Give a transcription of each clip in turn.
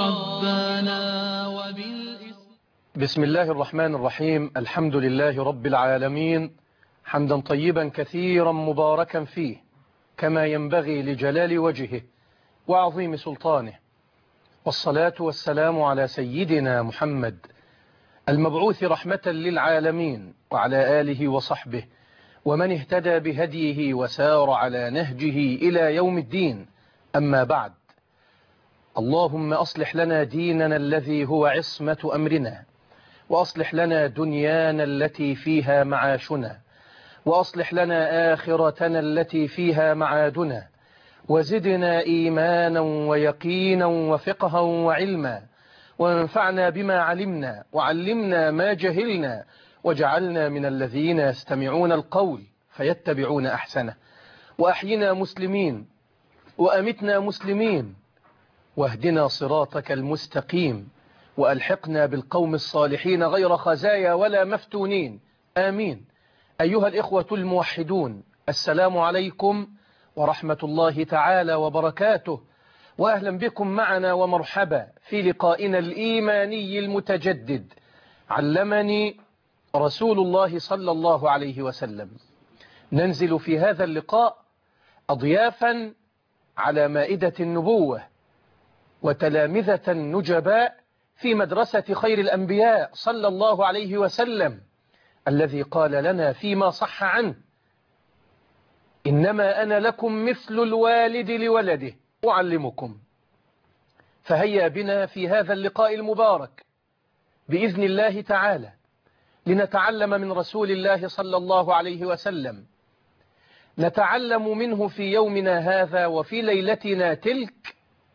ربنا بسم الله الرحمن الرحيم. الحمد لله رب العالمين، حمدا طيبا كثيرا مباركا فيه كما ينبغي لجلال وجهه وعظيم سلطانه، والصلاة والسلام على سيدنا محمد المبعوث رحمة للعالمين، وعلى آله وصحبه ومن اهتدى بهديه وسار على نهجه إلى يوم الدين. أما بعد، اللهم أصلح لنا ديننا الذي هو عصمة أمرنا، وأصلح لنا دنيانا التي فيها معاشنا، وأصلح لنا آخرتنا التي فيها معادنا، وزدنا إيمانا ويقينا وفقها وعلما، وانفعنا بما علمنا، وعلمنا ما جهلنا، وجعلنا من الذين يستمعون القول فيتبعون أحسنه، وأحينا مسلمين وأمتنا مسلمين، واهدنا صراطك المستقيم، وألحقنا بالقوم الصالحين غير خزايا ولا مفتونين، آمين. أيها الإخوة الموحدون، السلام عليكم ورحمة الله تعالى وبركاته، وأهلا بكم معنا ومرحبا في لقائنا الإيماني المتجدد. علمني رسول الله صلى الله عليه وسلم. ننزل في هذا اللقاء أضيافا على مائدة النبوة وتلامذة نجباء في مدرسة خير الأنبياء صلى الله عليه وسلم، الذي قال لنا فيما صح عنه: إنما أنا لكم مثل الوالد لولده أعلمكم. فهيا بنا في هذا اللقاء المبارك بإذن الله تعالى لنتعلم من رسول الله صلى الله عليه وسلم، نتعلم منه في يومنا هذا وفي ليلتنا تلك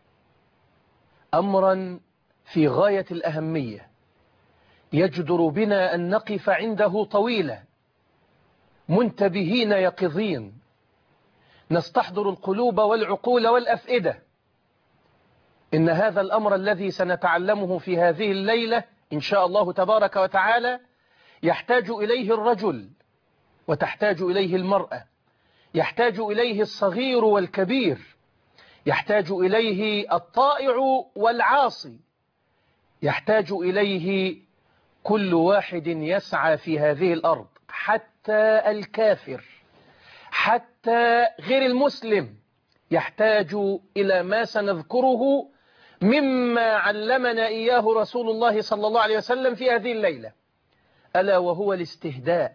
أمرا في غاية الأهمية، يجدر بنا أن نقف عنده طويلا منتبهين يقظين، نستحضر القلوب والعقول والأفئدة. إن هذا الأمر الذي سنتعلمه في هذه الليلة إن شاء الله تبارك وتعالى يحتاج إليه الرجل، وتحتاج إليه المرأة، يحتاج إليه الصغير والكبير، يحتاج إليه الطائع والعاصي، يحتاج إليه كل واحد يسعى في هذه الأرض، حتى الكافر، حتى غير المسلم يحتاج إلى ما سنذكره مما علمنا إياه رسول الله صلى الله عليه وسلم في هذه الليلة، ألا وهو الاستهداء.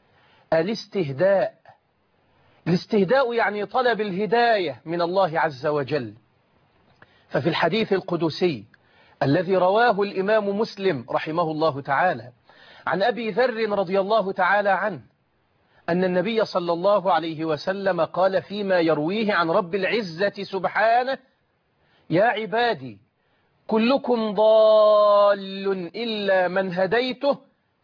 الاستهداء يعني طلب الهداية من الله عز وجل. ففي الحديث القدسي الذي رواه الإمام مسلم رحمه الله تعالى عن أبي ذر رضي الله تعالى عنه أن النبي صلى الله عليه وسلم قال فيما يرويه عن رب العزة سبحانه: يا عبادي كلكم ضال إلا من هديته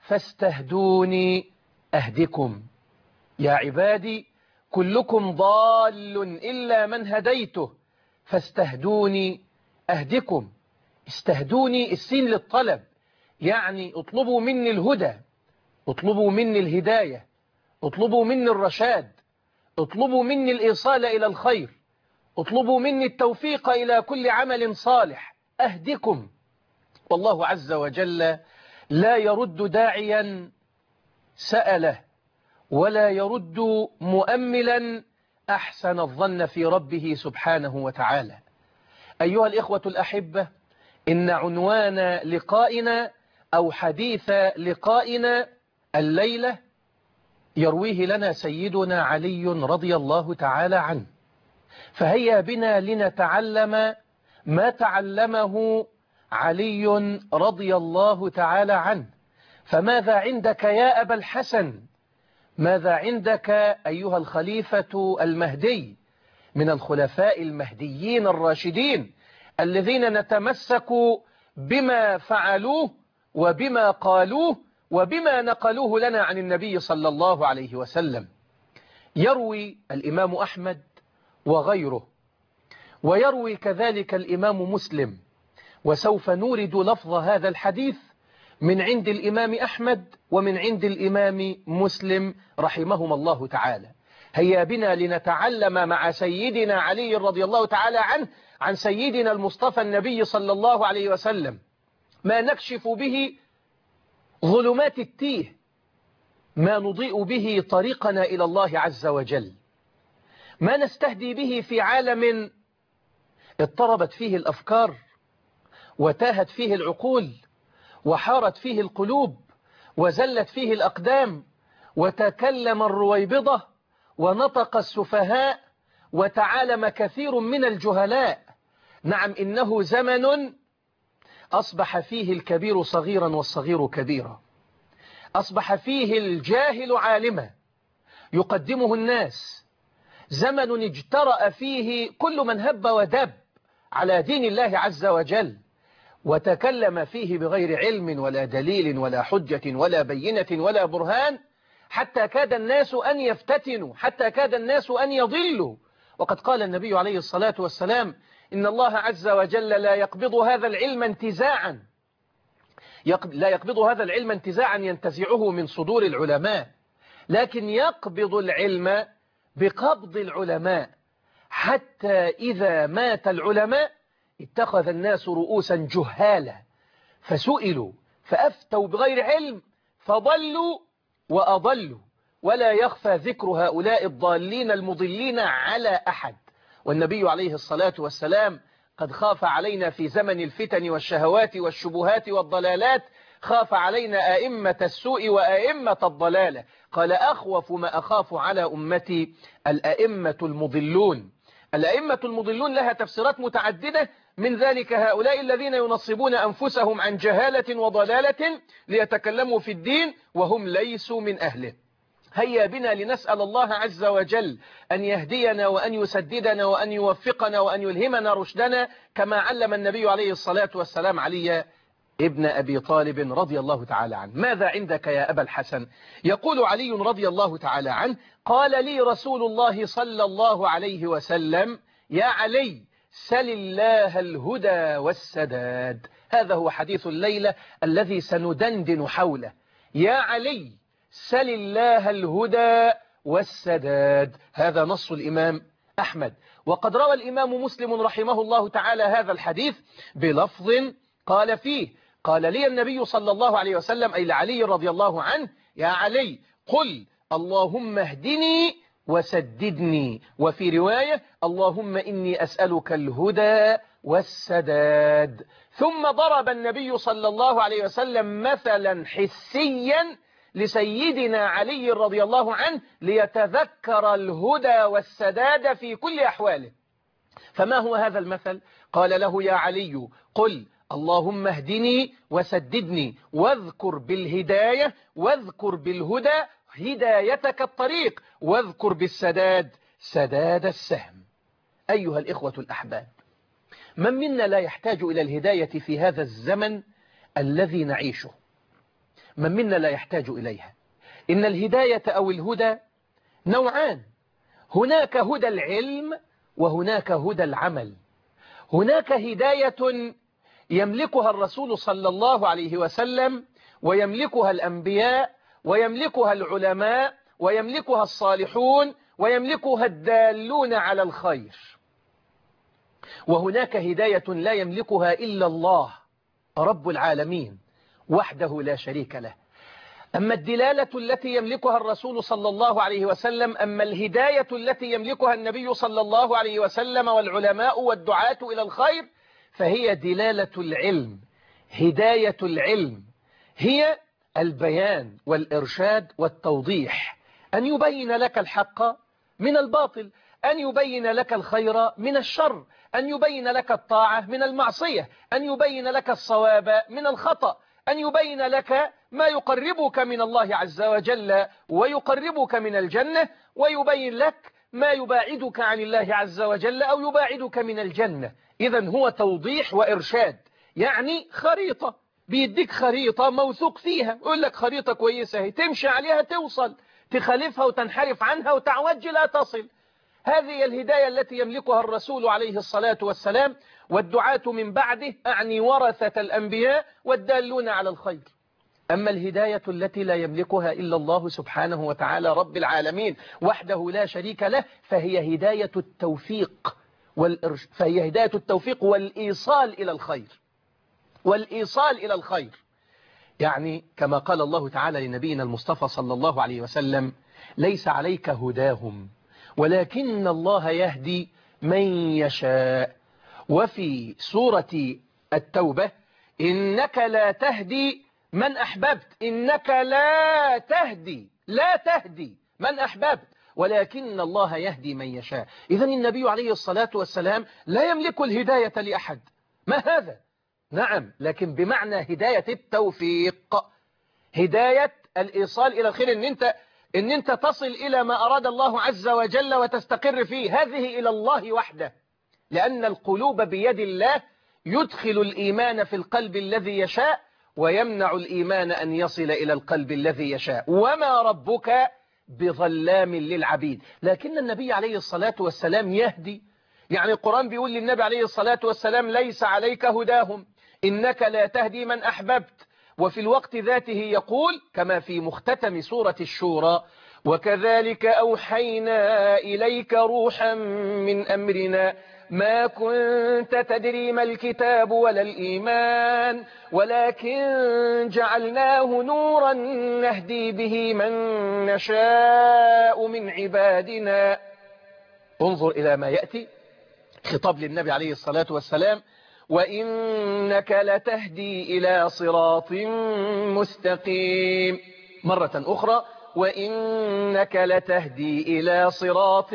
فاستهدوني أهدكم. يا عبادي كلكم ضال إلا من هديته فاستهدوني أهدكم. استهدوني، السين للطلب، يعني اطلبوا مني الهدى، اطلبوا مني الهداية، اطلبوا مني الرشاد، اطلبوا مني الإيصال إلى الخير، اطلبوا مني التوفيق إلى كل عمل صالح أهدكم. والله عز وجل لا يرد داعيا سأله، ولا يرد مؤملا أحسن الظن في ربه سبحانه وتعالى. أيها الإخوة الأحبة، إن عنوان لقائنا أو حديث لقائنا الليلة يرويه لنا سيدنا علي رضي الله تعالى عنه. فهيا بنا لنتعلم ما تعلمه علي رضي الله تعالى عنه. فماذا عندك يا أبا الحسن؟ ماذا عندك أيها الخليفة المهدي من الخلفاء المهديين الراشدين الذين نتمسك بما فعلوه وبما قالوه وبما نقلوه لنا عن النبي صلى الله عليه وسلم؟ يروي الإمام أحمد وغيره، ويروي كذلك الإمام مسلم، وسوف نورد لفظ هذا الحديث من عند الإمام أحمد ومن عند الإمام مسلم رحمهما الله تعالى. هيا بنا لنتعلم مع سيدنا علي رضي الله تعالى عنه عن سيدنا المصطفى النبي صلى الله عليه وسلم ما نكشف به ظلمات التيه، ما نضيء به طريقنا إلى الله عز وجل، ما نستهدي به في عالم اضطربت فيه الأفكار وتاهت فيه العقول وحارت فيه القلوب وزلت فيه الأقدام وتكلم الرويبضة ونطق السفهاء وتعالم كثير من الجهلاء. نعم، إنه زمن أصبح فيه الكبير صغيرا والصغير كبيرا، أصبح فيه الجاهل عالما يقدمه الناس، زمن اجترأ فيه كل من هب ودب على دين الله عز وجل وتكلم فيه بغير علم ولا دليل ولا حجة ولا بينة ولا برهان، حتى كاد الناس أن يفتتنوا، حتى كاد الناس أن يضلوا. وقد قال النبي عليه الصلاة والسلام إن الله عز وجل لا يقبض هذا العلم انتزاعا، لا يقبض هذا العلم انتزاعا ينتزعه من صدور العلماء، لكن يقبض العلم بقبض العلماء، حتى إذا مات العلماء اتخذ الناس رؤوسا جهالا فسئلوا فأفتوا بغير علم فضلوا وأضلوا، ولا يخفى ذكر هؤلاء الضالين المضلين على أحد. والنبي عليه الصلاة والسلام قد خاف علينا في زمن الفتن والشهوات والشبهات والضلالات، خاف علينا أئمة السوء وأئمة الضلالة، قال أخوف ما أخاف على أمتي الأئمة المضلون. الأئمة المضلون لها تفسيرات متعددة، من ذلك هؤلاء الذين ينصبون أنفسهم عن جهالة وضلالة ليتكلموا في الدين وهم ليسوا من أهله. هيا بنا لنسأل الله عز وجل أن يهدينا وأن يسددنا وأن يوفقنا وأن يلهمنا رشدنا، كما علم النبي عليه الصلاة والسلام علي ابن أبي طالب رضي الله تعالى عنه. ماذا عندك يا أبا الحسن؟ يقول علي رضي الله تعالى عنه قال لي رسول الله صلى الله عليه وسلم يا علي سل الله الهدى والسداد. هذا هو حديث الليلة الذي سندندن حوله. يا علي سل الله الهدى والسداد، هذا نص الإمام أحمد. وقد روى الإمام مسلم رحمه الله تعالى هذا الحديث بلفظ قال فيه قال لي النبي صلى الله عليه وسلم أي لعلي رضي الله عنه يا علي قل اللهم اهدني وسددني، وفي رواية اللهم إني أسألك الهدى والسداد. ثم ضرب النبي صلى الله عليه وسلم مثلا حسيا لسيدنا علي رضي الله عنه ليتذكر الهدى والسداد في كل أحواله. فما هو هذا المثل؟ قال له يا علي قل اللهم اهدني وسددني، واذكر بالهداية واذكر بالهدى هدايتك الطريق، واذكر بالسداد سداد السهم. أيها الإخوة الأحباب، من منا لا يحتاج إلى الهداية في هذا الزمن الذي نعيشه؟ من منا لا يحتاج إليها؟ إن الهداية أو الهدى نوعان، هناك هدى العلم وهناك هدى العمل. هناك هداية يملكها الرسول صلى الله عليه وسلم ويملكها الأنبياء ويملكها العلماء ويملكها الصالحون ويملكها الدالون على الخير، وهناك هداية لا يملكها إلا الله رب العالمين وحده لا شريك له. أما الدلالة التي يملكها الرسول صلى الله عليه وسلم، أما الهداية التي يملكها النبي صلى الله عليه وسلم والعلماء والدعاة إلى الخير، فهي دلالة العلم. هداية العلم هي البيان والإرشاد والتوضيح، أن يبين لك الحق من الباطل، أن يبين لك الخير من الشر، أن يبين لك الطاعة من المعصية، أن يبين لك الصواب من الخطأ، أن يبين لك ما يقربك من الله عز وجل ويقربك من الجنة، ويبين لك ما يباعدك عن الله عز وجل أو يباعدك من الجنة. إذن هو توضيح وإرشاد، يعني خريطة، بيديك خريطة موثوق فيها، يقول لك خريطة كويسة تمشي عليها توصل، تخالفها وتنحرف عنها وتعوج لا تصل. هذه الهداية التي يملكها الرسول عليه الصلاة والسلام والدعاة من بعده، أعني ورثة الأنبياء والدالون على الخير. أما الهداية التي لا يملكها إلا الله سبحانه وتعالى رب العالمين وحده لا شريك له، فهي هداية التوفيق فهي هداية التوفيق والإيصال إلى الخير، والإيصال إلى الخير. يعني كما قال الله تعالى لنبينا المصطفى صلى الله عليه وسلم: ليس عليك هداهم ولكن الله يهدي من يشاء. وفي سورة التوبة: إنك لا تهدي من أحببت، إنك لا تهدي من أحببت ولكن الله يهدي من يشاء. إذن النبي عليه الصلاة والسلام لا يملك الهداية لأحد. ما هذا؟ نعم، لكن بمعنى هداية التوفيق، هداية الإيصال إلى الخير، إن أنت تصل إلى ما أراد الله عز وجل وتستقر فيه. هذه إلى الله وحده، لأن القلوب بيد الله، يدخل الإيمان في القلب الذي يشاء ويمنع الإيمان أن يصل إلى القلب الذي يشاء، وما ربك بظلام للعبيد. لكن النبي عليه الصلاة والسلام يهدي. يعني القرآن بيقول للنبي عليه الصلاة والسلام: ليس عليك هداهم، إنك لا تهدي من أحببت. وفي الوقت ذاته يقول كما في مختتم سورة الشورى: وكذلك أوحينا إليك روحا من أمرنا ما كنت تدري ما الكتاب ولا الإيمان ولكن جعلناه نورا نهدي به من نشاء من عبادنا. انظر إلى ما يأتي، خطاب للنبي عليه الصلاة والسلام: وإنك لتهدي إلى صراط مستقيم. مرة أخرى: وإنك لتهدي إلى صراط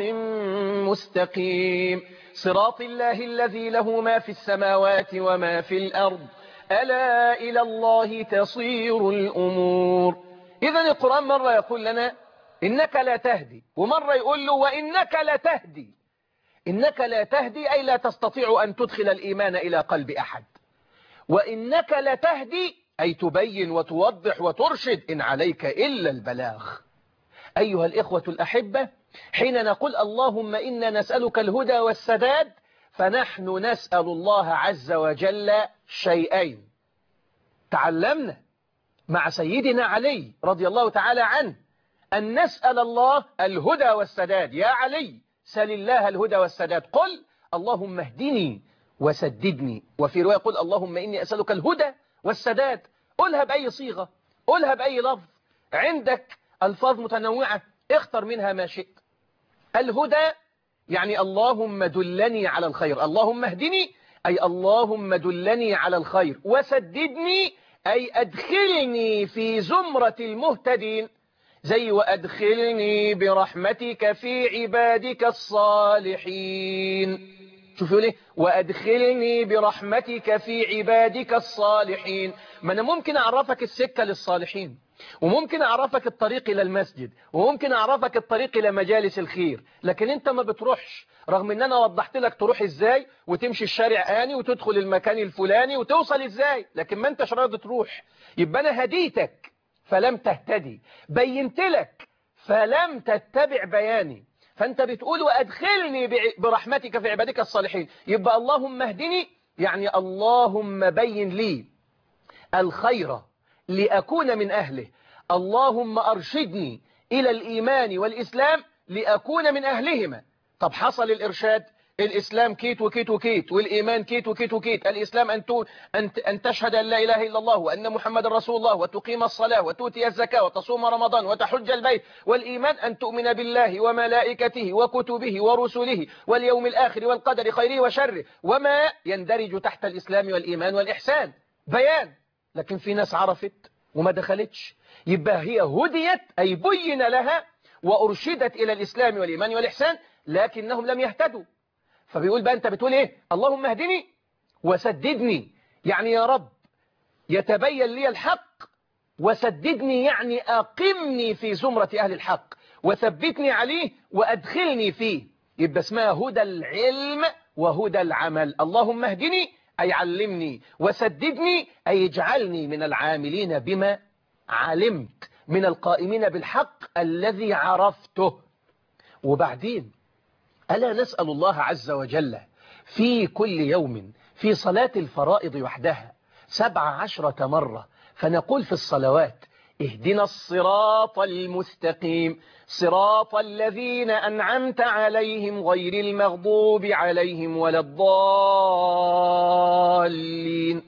مستقيم، صراط الله الذي له ما في السماوات وما في الأرض، ألا إلى الله تصير الأمور. إذن القرآن مرة يقول لنا إنك لا تهدي، ومرة يقول له وإنك لا تهدي. إنك لا تهدي أي لا تستطيع أن تدخل الإيمان إلى قلب أحد، وإنك لا تهدي أي تبين وتوضح وترشد، إن عليك إلا البلاغ. أيها الإخوة الأحبة، حين نقول اللهم إنا نسألك الهدى والسداد، فنحن نسأل الله عز وجل شيئين تعلمنا مع سيدنا علي رضي الله تعالى عنه، أن نسأل الله الهدى والسداد. يا علي سل الله الهدى والسداد، قل اللهم اهدني وسددني. وفي رواية قل اللهم إني أسألك الهدى والسداد. قلها بأي صيغة، قلها بأي لفظ، عندك ألفاظ متنوعة، اختر منها ما شئت. الهدى يعني اللهم دلني على الخير، اللهم اهدني أي اللهم دلني على الخير، وسددني أي أدخلني في زمرة المهتدين، زي وأدخلني برحمتك في عبادك الصالحين. شوفوا ليه وأدخلني برحمتك في عبادك الصالحين. ما أنا ممكن أعرفك السكة للصالحين، وممكن أعرفك الطريق إلى المسجد، وممكن أعرفك الطريق إلى مجالس الخير، لكن أنت ما بتروحش، رغم أن أنا وضحت لك تروح إزاي وتمشي الشارع آني وتدخل المكان الفلاني وتوصل إزاي، لكن ما أنتش راضي تروح. يبقى أنا هديتك فلم تهتدي، بينت لك فلم تتبع بياني، فأنت بتقول وأدخلني برحمتك في عبادك الصالحين. يبقى اللهم اهدني يعني اللهم بين لي الخير لأكون من أهله، اللهم أرشدني إلى الإيمان والإسلام لأكون من أهلهما. طب حصل الإرشاد، الإسلام كيت وكيت وكيت، والإيمان كيت وكيت وكيت. الإسلام أن تشهد أن لا إله إلا الله وأن محمد رسول الله، وتقيم الصلاة، وتؤتي الزكاة، وتصوم رمضان، وتحج البيت. والإيمان أن تؤمن بالله وملائكته وكتبه ورسله واليوم الآخر والقدر خيره وشره، وما يندرج تحت الإسلام والإيمان والإحسان. بيان. لكن في ناس عرفت وما دخلتش، يبقى هي هديت أي بين لها وأرشدت إلى الإسلام والإيمان والإحسان، لكنهم لم يهتدوا. فبيقول بقى أنت بتقول إيه؟ اللهم اهدني وسددني، يعني يا رب يتبين لي الحق، وسددني يعني أقمني في زمرة أهل الحق، وثبتني عليه وأدخلني فيه. يبقى اسمها هدى العلم وهدى العمل. اللهم اهدني أي علمني، وسددني أي اجعلني من العاملين بما علمت، من القائمين بالحق الذي عرفته. وبعدين ألا نسأل الله عز وجل في كل يوم في صلاة الفرائض وحدها 17 مرة، فنقول في الصلوات اهدنا الصراط المستقيم صراط الذين أنعمت عليهم غير المغضوب عليهم ولا الضالين.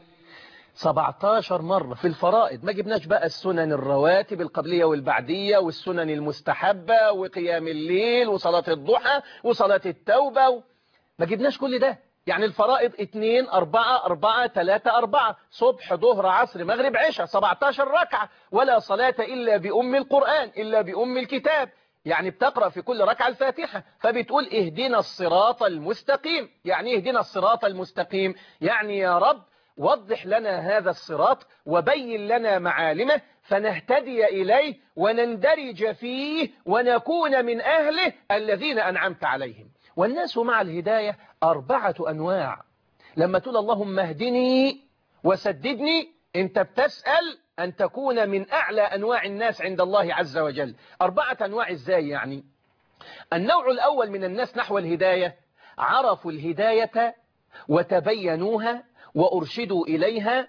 17 مرة في الفرائض. ما جبناش بقى السنن الرواتب القبلية والبعدية والسنن المستحبة وقيام الليل وصلاة الضحى وصلاة التوبة ما جبناش كل ده. يعني الفرائض 2 4 4 3 4 صبح ظهر عصر مغرب عشاء 17 ركعة، ولا صلاة إلا بأم القرآن إلا بأم الكتاب. يعني بتقرأ في كل ركعة الفاتحة. فبتقول اهدنا الصراط المستقيم. يعني اهدنا الصراط المستقيم يعني يا رب وضح لنا هذا الصراط وبين لنا معالمه فنهتدي إليه ونندرج فيه ونكون من أهله الذين أنعمت عليهم. والناس مع الهداية 4 أنواع. لما تقول اللهم اهدني وسددني أنت بتسأل أن تكون من أعلى أنواع الناس عند الله عز وجل. 4 أنواع إزاي يعني؟ النوع الأول من الناس نحو الهداية عرفوا الهداية وتبينوها وأرشدوا إليها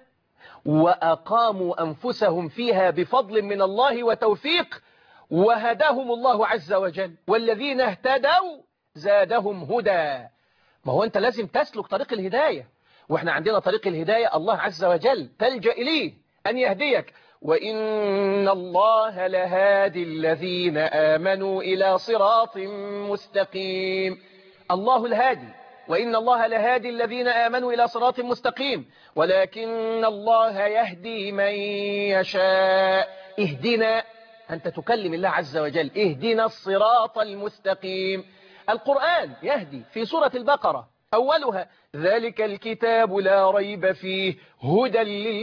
وأقاموا أنفسهم فيها بفضل من الله وتوفيق وهداهم الله عز وجل. والذين اهتدوا زادهم هدى. ما هو أنت لازم تسلك طريق الهداية، وإحنا عندنا طريق الهداية الله عز وجل تلجأ إليه أن يهديك. وإن الله لهادي الذين آمنوا إلى صراط مستقيم. الله الهادي، وإن الله لهادي الذين آمنوا إلى صراط مستقيم، ولكن الله يهدي من يشاء. اهدنا، أنت تكلم الله عز وجل اهدنا الصراط المستقيم. القرآن يهدي في سورة البقرة أولها ذلك الكتاب لا ريب فيه هدى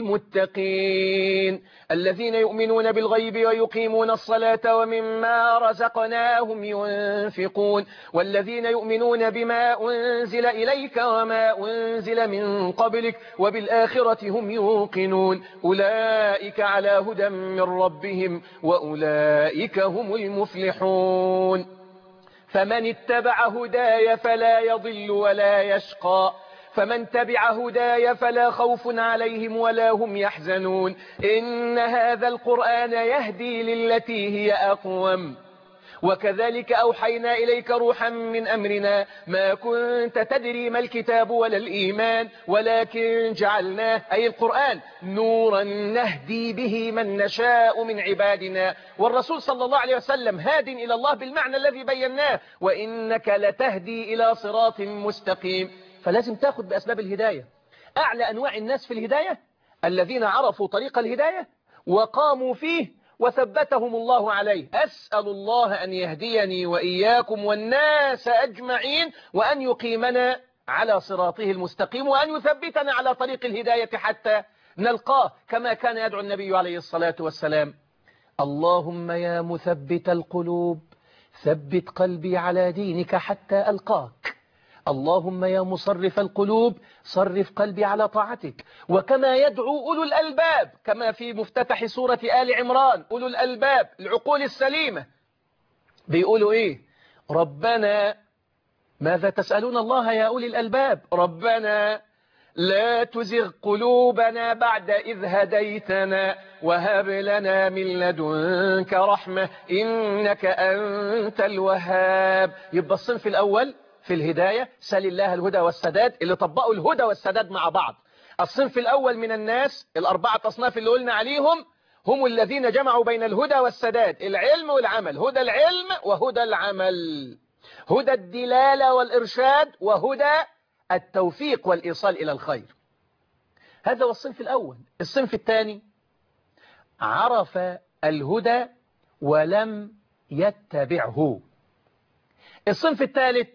للمتقين الذين يؤمنون بالغيب ويقيمون الصلاة ومما رزقناهم ينفقون والذين يؤمنون بما أنزل إليك وما أنزل من قبلك وبالآخرة هم يوقنون أولئك على هدى من ربهم وأولئك هم المفلحون. فمن اتبع هداي فلا يضل ولا يشقى فمن تبع هداي فلا خوف عليهم ولا هم يحزنون. إن هذا القرآن يهدي للتي هي أقوم وكذلك أوحينا إليك روحا من أمرنا ما كنت تدري ما الكتاب ولا الإيمان ولكن جعلناه أي القرآن نورا نهدي به من نشاء من عبادنا. والرسول صلى الله عليه وسلم هاد إلى الله بالمعنى الذي بيناه وإنك لتهدي إلى صراط مستقيم. فلازم تاخد بأسباب الهداية. أعلى أنواع الناس في الهداية الذين عرفوا طريق الهداية وقاموا فيه وثبتهم الله عليه. أسأل الله أن يهديني وإياكم والناس أجمعين وأن يقيمنا على صراطه المستقيم وأن يثبتنا على طريق الهداية حتى نلقاه كما كان يدعو النبي عليه الصلاة والسلام. اللهم يا مثبت القلوب ثبت قلبي على دينك حتى ألقاك. اللهم يا مصرف القلوب صرف قلبي على طاعتك. وكما يدعو أولو الألباب كما في مفتتح سورة آل عمران أولو الألباب العقول السليمة بيقولوا إيه؟ ربنا ماذا تسألون الله يا أولي الألباب؟ ربنا لا تزغ قلوبنا بعد إذ هديتنا وهب لنا من لدنك رحمة إنك أنت الوهاب. يبقى الصنف الأول في الهداية سل الله الهدى والسداد اللي طبقوا الهدى والسداد مع بعض. الصنف الأول من الناس الأربعة أصناف اللي قلنا عليهم هم الذين جمعوا بين الهدى والسداد العلم والعمل. هدى العلم وهدى العمل، هدى الدلالة والإرشاد وهدى التوفيق والإيصال إلى الخير. هذا هو الصنف الأول. الصنف الثاني عرف الهدى ولم يتبعه. الصنف الثالث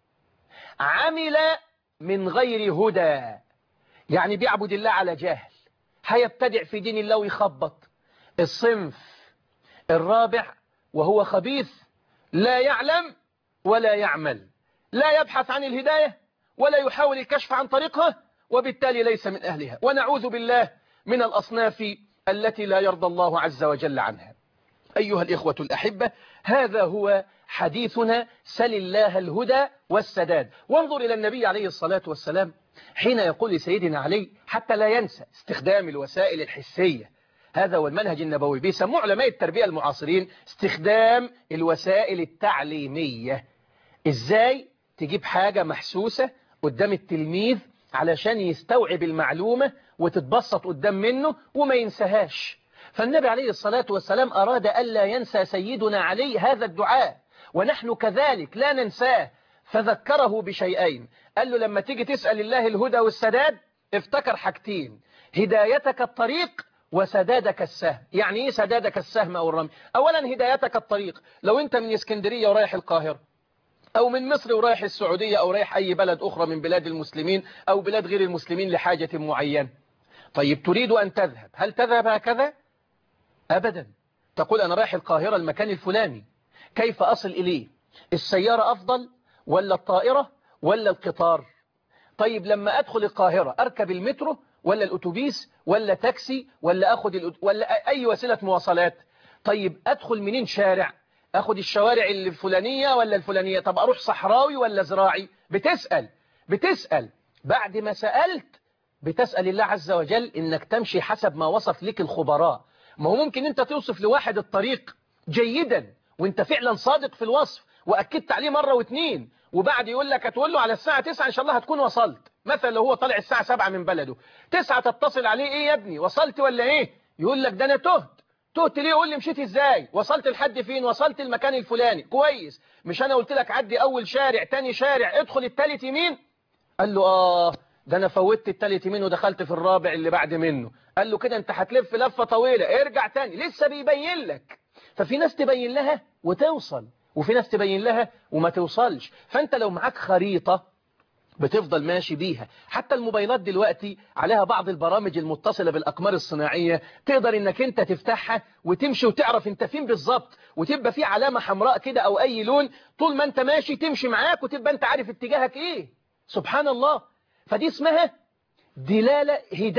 عمل من غير هدى يعني بيعبد الله على جهل هيبتدع في دين الله ويخبط. الصنف الرابع وهو خبيث لا يعلم ولا يعمل لا يبحث عن الهداية ولا يحاول الكشف عن طريقها وبالتالي ليس من أهلها. ونعوذ بالله من الأصناف التي لا يرضى الله عز وجل عنها. أيها الإخوة الأحبة هذا هو حديثنا سل الله الهدى والسداد. وانظر إلى النبي عليه الصلاة والسلام حين يقول لسيدنا علي حتى لا ينسى استخدام الوسائل الحسية هذا هو المنهج النبوي. بيسموه علماء التربية المعاصرين استخدام الوسائل التعليمية. ازاي تجيب حاجة محسوسة قدام التلميذ علشان يستوعب المعلومة وتتبسط قدام منه وما ينساهاش. فالنبي عليه الصلاة والسلام أراد ألا ينسى سيدنا علي هذا الدعاء، ونحن كذلك لا ننساه، فذكره بشيئين. قال له لما تيجي تسأل الله الهدى والسداد افتكر حاجتين: هدايتك الطريق وسدادك السهم. يعني ايه سدادك السهم او الرمي؟ اولا هدايتك الطريق، لو انت من اسكندرية ورايح القاهرة، او من مصر ورايح السعودية، او رايح اي بلد اخرى من بلاد المسلمين او بلاد غير المسلمين لحاجة معينة، طيب تريد ان تذهب، هل تذهب هكذا؟ ابدا. تقول انا رايح القاهرة المكان الفلاني، كيف اصل اليه؟ السيارة افضل ولا الطائرة ولا القطار؟ طيب لما أدخل القاهرة أركب المترو ولا الأتوبيس ولا تاكسي ولا ولا أي وسيلة مواصلات؟ طيب أدخل منين شارع؟ أخد الشوارع الفلانية ولا الفلانية؟ طب أروح صحراوي ولا زراعي؟ بتسأل بعد ما سألت بتسأل الله عز وجل إنك تمشي حسب ما وصف لك الخبراء. ما هو ممكن أنت توصف لواحد الطريق جيدا وأنت فعلا صادق في الوصف وأكدت عليه مرة واثنين، وبعد يقول لك هتقول له على الساعة 9 إن شاء الله هتكون وصلت. مثلا لو هو طالع الساعة 7 من بلده 9 تتصل عليه: إيه يا ابني وصلت ولا إيه؟ يقول لك ده أنا تهت ليه؟ قول لي مشيت إزاي؟ وصلت لحد فين؟ وصلت المكان الفلاني. كويس، مش أنا قلت لك عدي أول شارع تاني شارع ادخل التالت يمين؟ قال له ده أنا فوتت التالت يمين ودخلت في الرابع اللي بعد منه. قال له كده أنت هتلف لفة طويلة، ارجع تاني. لسه بيبين لك. ففي ناس تبين لها وتوصل، وفي ناس تبين لها وما توصلش. فأنت لو معاك خريطة بتفضل ماشي بيها. حتى الموبايلات دلوقتي عليها بعض البرامج المتصلة بالأقمار الصناعية، تقدر انك انت تفتحها وتمشي وتعرف انت فين بالظبط، وتبقى في علامة حمراء كده او اي لون، طول ما انت ماشي تمشي معاك وتبقى انت عارف اتجاهك ايه. سبحان الله. فدي اسمها دلالة،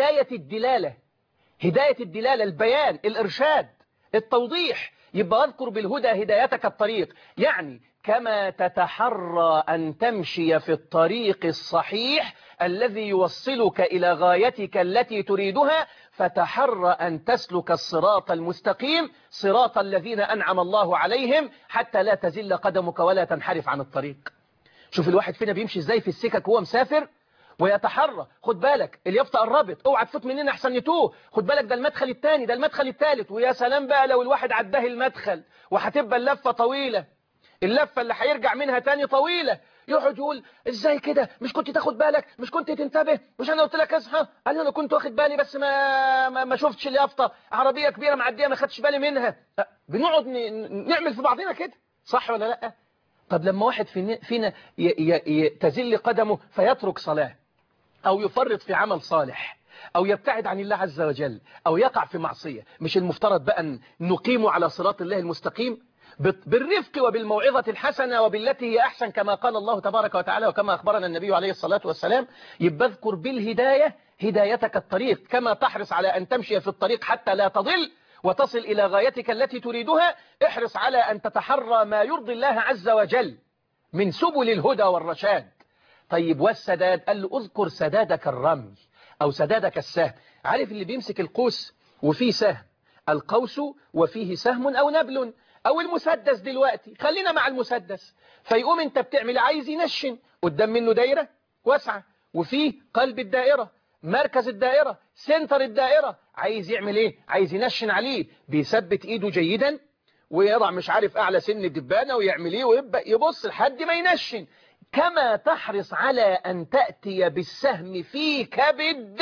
هداية الدلالة، البيان، الإرشاد، التوضيح. يبقى اذكر بالهدى هدايتك الطريق، يعني كما تتحرى أن تمشي في الطريق الصحيح الذي يوصلك إلى غايتك التي تريدها، فتحرى أن تسلك الصراط المستقيم، صراط الذين أنعم الله عليهم، حتى لا تزل قدمك ولا تنحرف عن الطريق. شوف الواحد فينا بيمشي ازاي في السكك وهو مسافر ويتحرى. خد بالك اليافطة قربت، اوعى تفوت مننا احسن يتوه، خد بالك ده المدخل الثاني، ده المدخل الثالث. ويا سلام بقى لو الواحد عداه المدخل وهتبقى اللفة طويلة، اللفة اللي هيرجع منها تاني طويلة، يقعد يقول ازاي كده؟ مش كنت تاخد بالك؟ مش كنت تنتبه؟ مش انا قلت لك اصحى؟ قال انا كنت واخد بالي بس ما شفتش اليافطة، عربية كبيرة معدية ما خدتش بالي منها. بنقعد نعمل في بعضنا كده، صح ولا لا؟ طب لما واحد فينا تزل قدمه فيترك صلاة أو يفرط في عمل صالح أو يبتعد عن الله عز وجل أو يقع في معصية، مش المفترض بقى أن نقيمه على صراط الله المستقيم بالرفق وبالموعظة الحسنة وبالتي هي أحسن، كما قال الله تبارك وتعالى وكما أخبرنا النبي عليه الصلاة والسلام؟ يبقى اذكر بالهداية هدايتك الطريق، كما تحرص على أن تمشي في الطريق حتى لا تضل وتصل إلى غايتك التي تريدها، احرص على أن تتحرى ما يرضي الله عز وجل من سبل الهدى والرشاد. طيب والسداد؟ قال له اذكر سدادك الرمي أو سدادك السهم. عارف اللي بيمسك القوس وفيه سهم، القوس وفيه سهم أو نبل أو المسدس. دلوقتي خلينا مع المسدس. فيقوم انت بتعمل عايز ينشن قدام منه دايرة واسعة، وفيه قلب الدائرة، مركز الدائرة، سنتر الدائرة. عايز يعمل ايه؟ عايز ينشن عليه، بيثبت ايده جيدا ويضع مش عارف اعلى سن الدبانة ويعمل ايه ويبقى يبص لحد ما ينشن. كما تحرص على أن تأتي بالسهم في كبد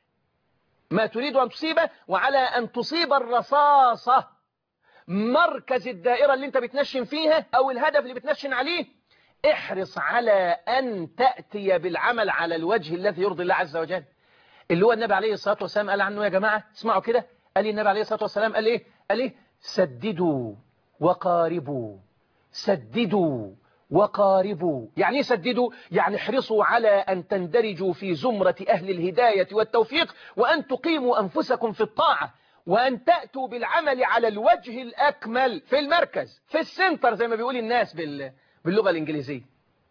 ما تريد أن تصيبه، وعلى أن تصيب الرصاصة مركز الدائرة اللي انت بتنشن فيها أو الهدف اللي بتنشن عليه، احرص على أن تأتي بالعمل على الوجه الذي يرضي الله عز وجل، اللي هو النبي عليه الصلاة والسلام قال عنه. يا جماعة اسمعوا كده، قال لي النبي عليه الصلاة والسلام قال ايه؟ سددوا وقاربوا. سددوا وقاربوا يعني ايه سددوا؟ يعني احرصوا على أن تندرجوا في زمرة أهل الهداية والتوفيق، وأن تقيموا أنفسكم في الطاعة، وأن تأتوا بالعمل على الوجه الأكمل في المركز، في السنتر زي ما بيقول الناس باللغة الإنجليزية.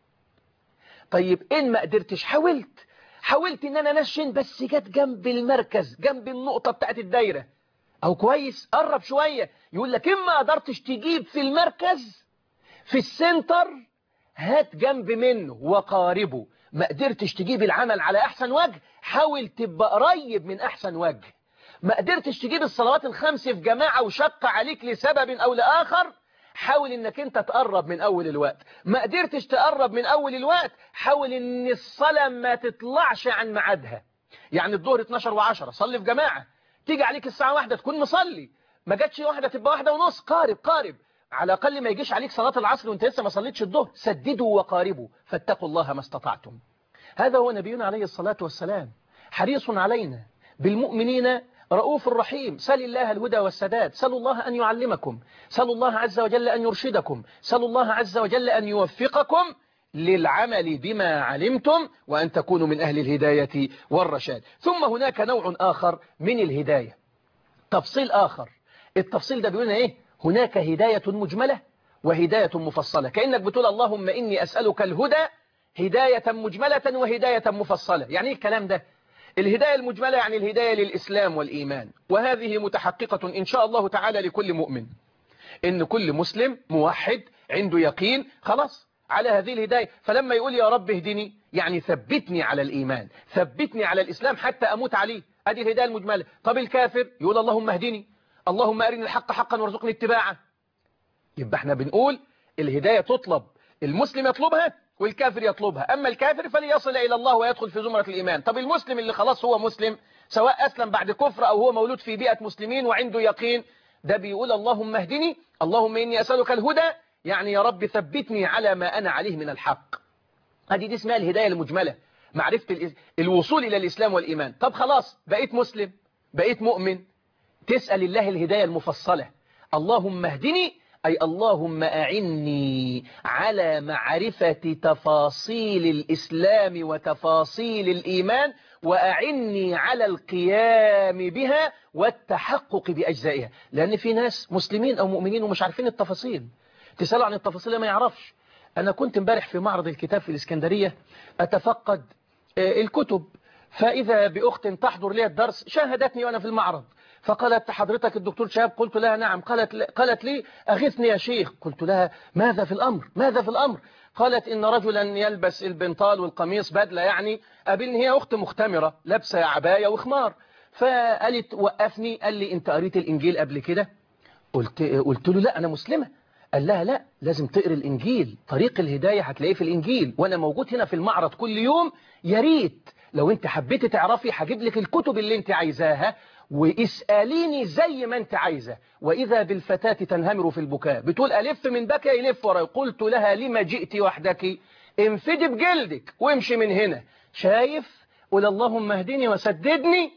طيب إن ما قدرتش حاولت إن أنا نشن بس جت جنب المركز، جنب النقطة بتاعت الدايرة، أو كويس قرب شوية، يقول لك إما قدرتش تجيب في المركز في السنتر هات جنب منه وقاربه، ما قدرتش تجيب العمل على أحسن وجه حاول تبقى قريب من أحسن وجه، ما قدرتش تجيب الصلوات الخمس في جماعة وشق عليك لسبب أو لآخر حاول انك انت تقرب من اول الوقت، ما قدرتش تقرب من اول الوقت حاول ان الصلاة ما تطلعش عن ميعادها. يعني الظهر 12 و10 صلي في جماعة، تيجي عليك الساعة 1 تكون مصلي، ما جاتش 1 تبقى 1:30، قارب على الاقل ما يجيش عليك صلاة العصر وانت لسه ما صليتش الظهر. سددوا وقاربوا فاتقوا الله ما استطعتم. هذا هو نبينا عليه الصلاة والسلام، حريص علينا بالمؤمنين رؤوف رحيم. سل الله الهدى والسداد، سلوا الله أن يعلمكم، سلوا الله عز وجل أن يرشدكم، سلوا الله عز وجل أن يوفقكم للعمل بما علمتم وأن تكونوا من أهل الهداية والرشاد. ثم هناك نوع آخر من الهداية، تفصيل آخر. التفصيل ده بيقولنا إيه؟ هناك هداية مجملة وهداية مفصلة. كأنك بتقول اللهم إني أسألك الهدى هداية مجملة وهداية مفصلة. يعني إيه الكلام ده؟ الهداية المجملة يعني الهداية للإسلام والإيمان، وهذه متحققة إن شاء الله تعالى لكل مؤمن، إن كل مسلم موحد عنده يقين خلاص على هذه الهداية. فلما يقول يا رب اهدني يعني ثبتني على الإيمان، ثبتني على الإسلام حتى أموت عليه، هذه الهداية المجملة. طب الكافر يقول اللهم اهدني، اللهم أرني الحق حقا وارزقني اتباعه. يبقى احنا بنقول الهداية تطلب، المسلم يطلبها والكافر يطلبها. أما الكافر فليصل إلى الله ويدخل في زمرة الإيمان. طب المسلم اللي خلاص هو مسلم سواء أسلم بعد كفر أو هو مولود في بيئة مسلمين وعنده يقين، ده بيقول اللهم اهدني، اللهم إني أسألك الهدى، يعني يا رب ثبتني على ما أنا عليه من الحق. هذه دي اسمها الهداية المجملة، معرفة الوصول إلى الإسلام والإيمان. طب خلاص بقيت مسلم بقيت مؤمن، تسأل الله الهداية المفصلة، اللهم اهدني أي اللهم أعني على معرفة تفاصيل الإسلام وتفاصيل الإيمان، وأعني على القيام بها والتحقق بأجزائها. لأن في ناس مسلمين أو مؤمنين ومش عارفين التفاصيل، تسألوا عن التفاصيل ما يعرفش. أنا كنت امبارح في معرض الكتاب في الإسكندرية أتفقد الكتب، فإذا بأخت تحضر لي الدرس شاهدتني وأنا في المعرض، فقالت حضرتك الدكتور شهاب؟ قلت لها نعم. قالت لي أغثني يا شيخ. قلت لها ماذا في الأمر؟ ماذا في الأمر؟ قالت إن رجلا يلبس البنطال والقميص بدلة، يعني قابلني، هي أخت مختمرة لابسة عباية وخمار، فقالت وقفني قال لي أنت قريت الإنجيل قبل كده؟ قلت له لا أنا مسلمة. قال لها لا لازم تقري الإنجيل، طريق الهداية هتلاقيه في الإنجيل، وأنا موجود هنا في المعرض كل يوم، يا ريت لو أنت حبيتي تعرفي هجيب لك الكتب اللي أنت عايزاها واسأليني زي ما أنت عايزة. وإذا بالفتاة تنهمر في البكاء بتقول ألف من بكى يلف وراي. قلت لها لما جئت وحدك؟ انفدي بجلدك وامشي من هنا. شايف؟ قل اللهم اهدني وسددني،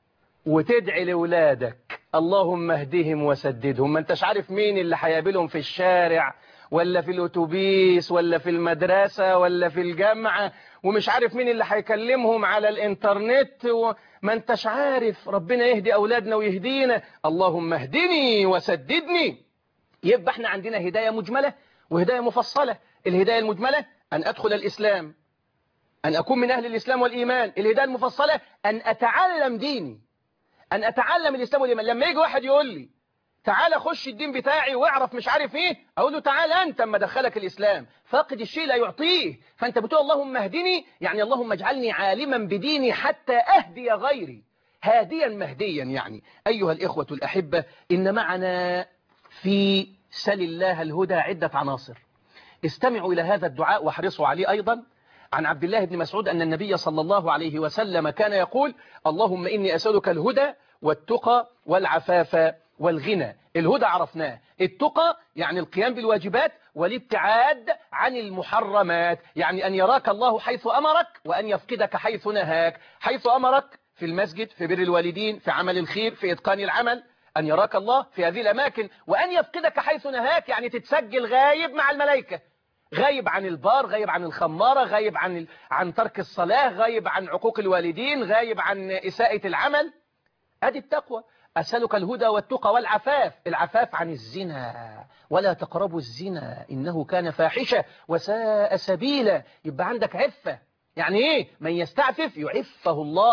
وتدعي لأولادك اللهم اهدهم وسددهم. ما انتش عارف مين اللي هيقابلهم في الشارع ولا في الأتوبيس ولا في المدرسة ولا في الجامعة، ومش عارف مين اللي هيكلمهم على الانترنت ما انتش عارف. ربنا يهدي أولادنا ويهدينا. اللهم اهدني وسددني. يبقى احنا عندنا هداية مجملة وهداية مفصلة. الهداية المجملة أن أدخل الإسلام، أن أكون من أهل الإسلام والإيمان. الهداية المفصلة أن أتعلم ديني، أن أتعلم الإسلام والإيمان. لما يجي واحد يقول لي تعال خش الدين بتاعي واعرف مش عارف ايه، اقول له تعال انت اما ادخلك الاسلام. فاقد الشيء لا يعطيه. فانت بتقول اللهم اهدني يعني اللهم اجعلني عالما بديني حتى اهدي غيري هاديا مهديا. يعني ايها الاخوة الاحبة، ان معنا في سل الله الهدى عدة عناصر. استمعوا الى هذا الدعاء واحرصوا عليه ايضا. عن عبد الله بن مسعود أن النبي صلى الله عليه وسلم كان يقول اللهم إني أسألك الهدى والتقى والعفاف والغنى. الهدى عرفناه، التقى يعني القيام بالواجبات والابتعاد عن المحرمات، يعني أن يراك الله حيث أمرك وأن يفقدك حيث نهاك. حيث أمرك في المسجد، في بر الوالدين، في عمل الخير، في إتقان العمل، أن يراك الله في هذه الأماكن. وأن يفقدك حيث نهاك يعني تتسجل غايب مع الملائكة، غايب عن البار، غايب عن الخمارة، غايب عن ترك الصلاة، غايب عن عقوق الوالدين، غايب عن إساءة العمل. هذه التقوى. أسألك الهدى والتقى والعفاف. العفاف عن الزنا، ولا تقربوا الزنا إنه كان فاحشة وساء سبيلا. يبقى عندك عفة. يعني إيه؟ من يستعفف يعفه الله.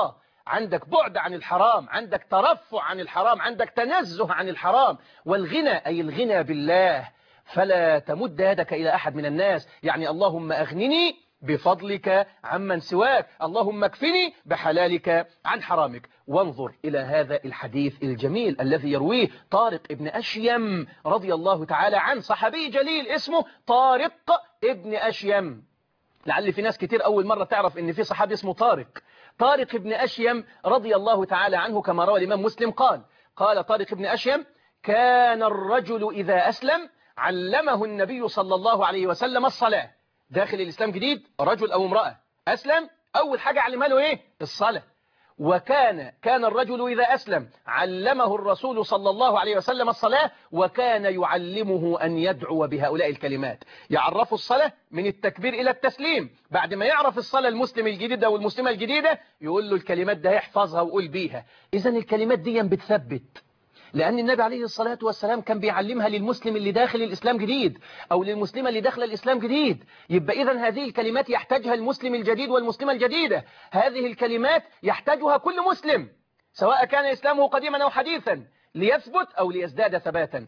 عندك بعد عن الحرام، عندك ترفع عن الحرام، عندك تنزه عن الحرام. والغنى أي الغنى بالله، فلا تمد يدك إلى أحد من الناس، يعني اللهم أغنني بفضلك عمن سواك، اللهم اكفني بحلالك عن حرامك. وانظر إلى هذا الحديث الجميل الذي يرويه طارق ابن أشيم رضي الله تعالى عنه، صحابي جليل اسمه طارق ابن أشيم. لعل في ناس كتير أول مرة تعرف إن في صحابي اسمه طارق ابن أشيم رضي الله تعالى عنه، كما روى الإمام مسلم قال طارق ابن أشيم: كان الرجل إذا أسلم علمه النبي صلى الله عليه وسلم الصلاة. داخل الإسلام جديد، رجل أو امرأة أسلم، أول حاجة علمها له إيه؟ الصلاة. كان الرجل إذا أسلم علمه الرسول صلى الله عليه وسلم الصلاة، وكان يعلمه أن يدعو بهؤلاء الكلمات. يعرف الصلاة من التكبير إلى التسليم، بعد ما يعرف الصلاة المسلم الجديد أو المسلمة الجديدة يقول له الكلمات ده يحفظها وقول بيها. إذن الكلمات دي بتثبت، لأن النبي عليه الصلاة والسلام كان بيعلمها للمسلم اللي داخل الإسلام جديد أو للمسلمة اللي داخل الإسلام جديد. يبقى إذن هذه الكلمات يحتاجها المسلم الجديد والمسلمة الجديدة، هذه الكلمات يحتاجها كل مسلم سواء كان إسلامه قديما أو حديثا، ليثبت أو ليزداد ثباتا.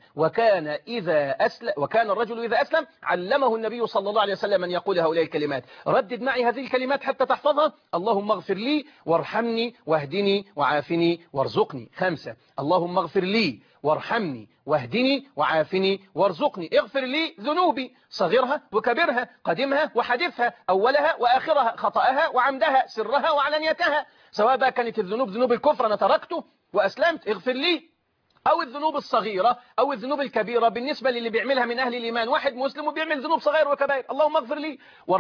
وكان الرجل إذا أسلم علمه النبي صلى الله عليه وسلم أن يقول هؤلاء الكلمات. ردد معي هذه الكلمات حتى تحفظها: اللهم اغفر لي وارحمني واهدني وعافني وارزقني. 5: اللهم اغفر لي وارحمني واهدني وعافني وارزقني. اغفر لي ذنوبي صغيرها وكبرها، قديمها وحديثها، أولها وآخرها، خطأها وعمدها، سرها وعلانيتها، سواء بقى كانت الذنوب ذنوب الكفر أنا تركته وأسلمت اغفر لي، أو الذنوب الصغيرة أو الذنوب الكبيرة بالنسبة للي بيعملها من أهل الإيمان. واحد مسلم وبيعمل ذنوب صغير وكبائر، اللهم اغفر لي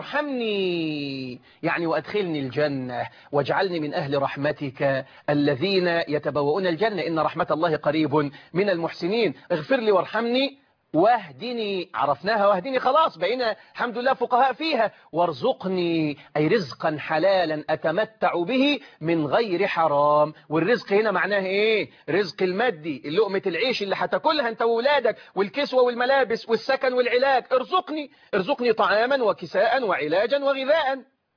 وارحمني، يعني وأدخلني الجنة واجعلني من أهل رحمتك الذين يتبوؤون الجنة، إن رحمة الله قريب من المحسنين. اغفر لي وارحمني واهدني، عرفناها واهدني خلاص، بقينا الحمد لله فقهاء فيها. وارزقني أي رزقا حلالا أتمتع به من غير حرام. والرزق هنا معناه إيه؟ رزق المادي، لقمة العيش اللي هتاكلها أنت وولادك، والكسوة والملابس والسكن والعلاج. ارزقني طعاما وكساء وعلاجا وغذاء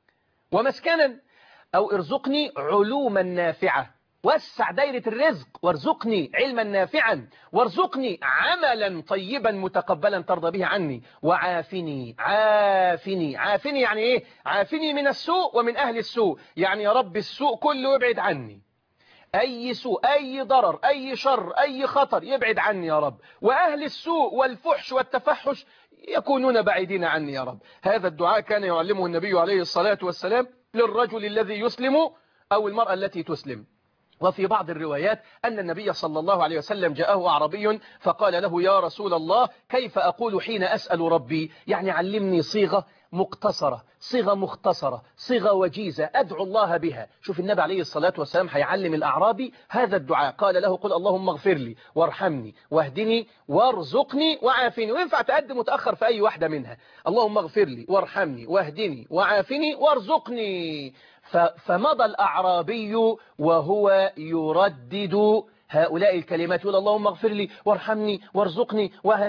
ومسكنا. أو ارزقني علوما نافعة، وسع دايرة الرزق، وارزقني علما نافعا، وارزقني عملا طيبا متقبلا ترضى به عني، وعافني. عافني يعني ايه؟ عافني من السوء ومن أهل السوء، يعني يا رب السوء كله يبعد عني، أي سوء أي ضرر أي شر أي خطر يبعد عني يا رب، وأهل السوء والفحش والتفحش يكونون بعيدين عني يا رب. هذا الدعاء كان يعلمه النبي عليه الصلاة والسلام للرجل الذي يسلم أو المرأة التي تسلم. وفي بعض الروايات أن النبي صلى الله عليه وسلم جاءه أعرابي فقال له: يا رسول الله كيف أقول حين أسأل ربي؟ يعني علمني صيغة مقتصرة، صيغة مختصرة، صيغة وجيزة أدعو الله بها. شوف النبي عليه الصلاة والسلام هيعلم الأعرابي هذا الدعاء، قال له: قل اللهم اغفر لي وارحمني واهدني وارزقني وعافني. وينفع تقدم وتأخر في أي واحدة منها، اللهم اغفر لي وارحمني واهدني وعافني وارزقني. فمضى الأعرابي وهو يردد هؤلاء الكلمات، يقول اللهم اغفر لي وارحمني وارزقني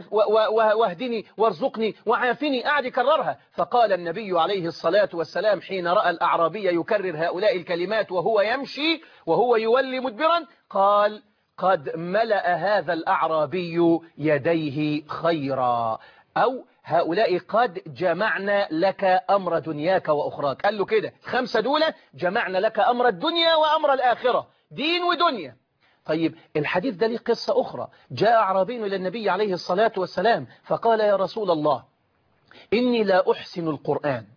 واهدني وارزقني وعافني، قاعد يكررها. فقال النبي عليه الصلاة والسلام حين رأى الأعرابي يكرر هؤلاء الكلمات وهو يمشي وهو يولي مدبرا، قال: قد ملأ هذا الأعرابي يديه خيرا، أو هؤلاء قد جمعنا لك أمر دنياك وأخراك. قال له كده 5 دولة جمعنا لك أمر الدنيا وأمر الآخرة، دين ودنيا. طيب الحديث ده ليه قصة أخرى. جاء أعرابي إلى النبي عليه الصلاة والسلام فقال: يا رسول الله إني لا أحسن القرآن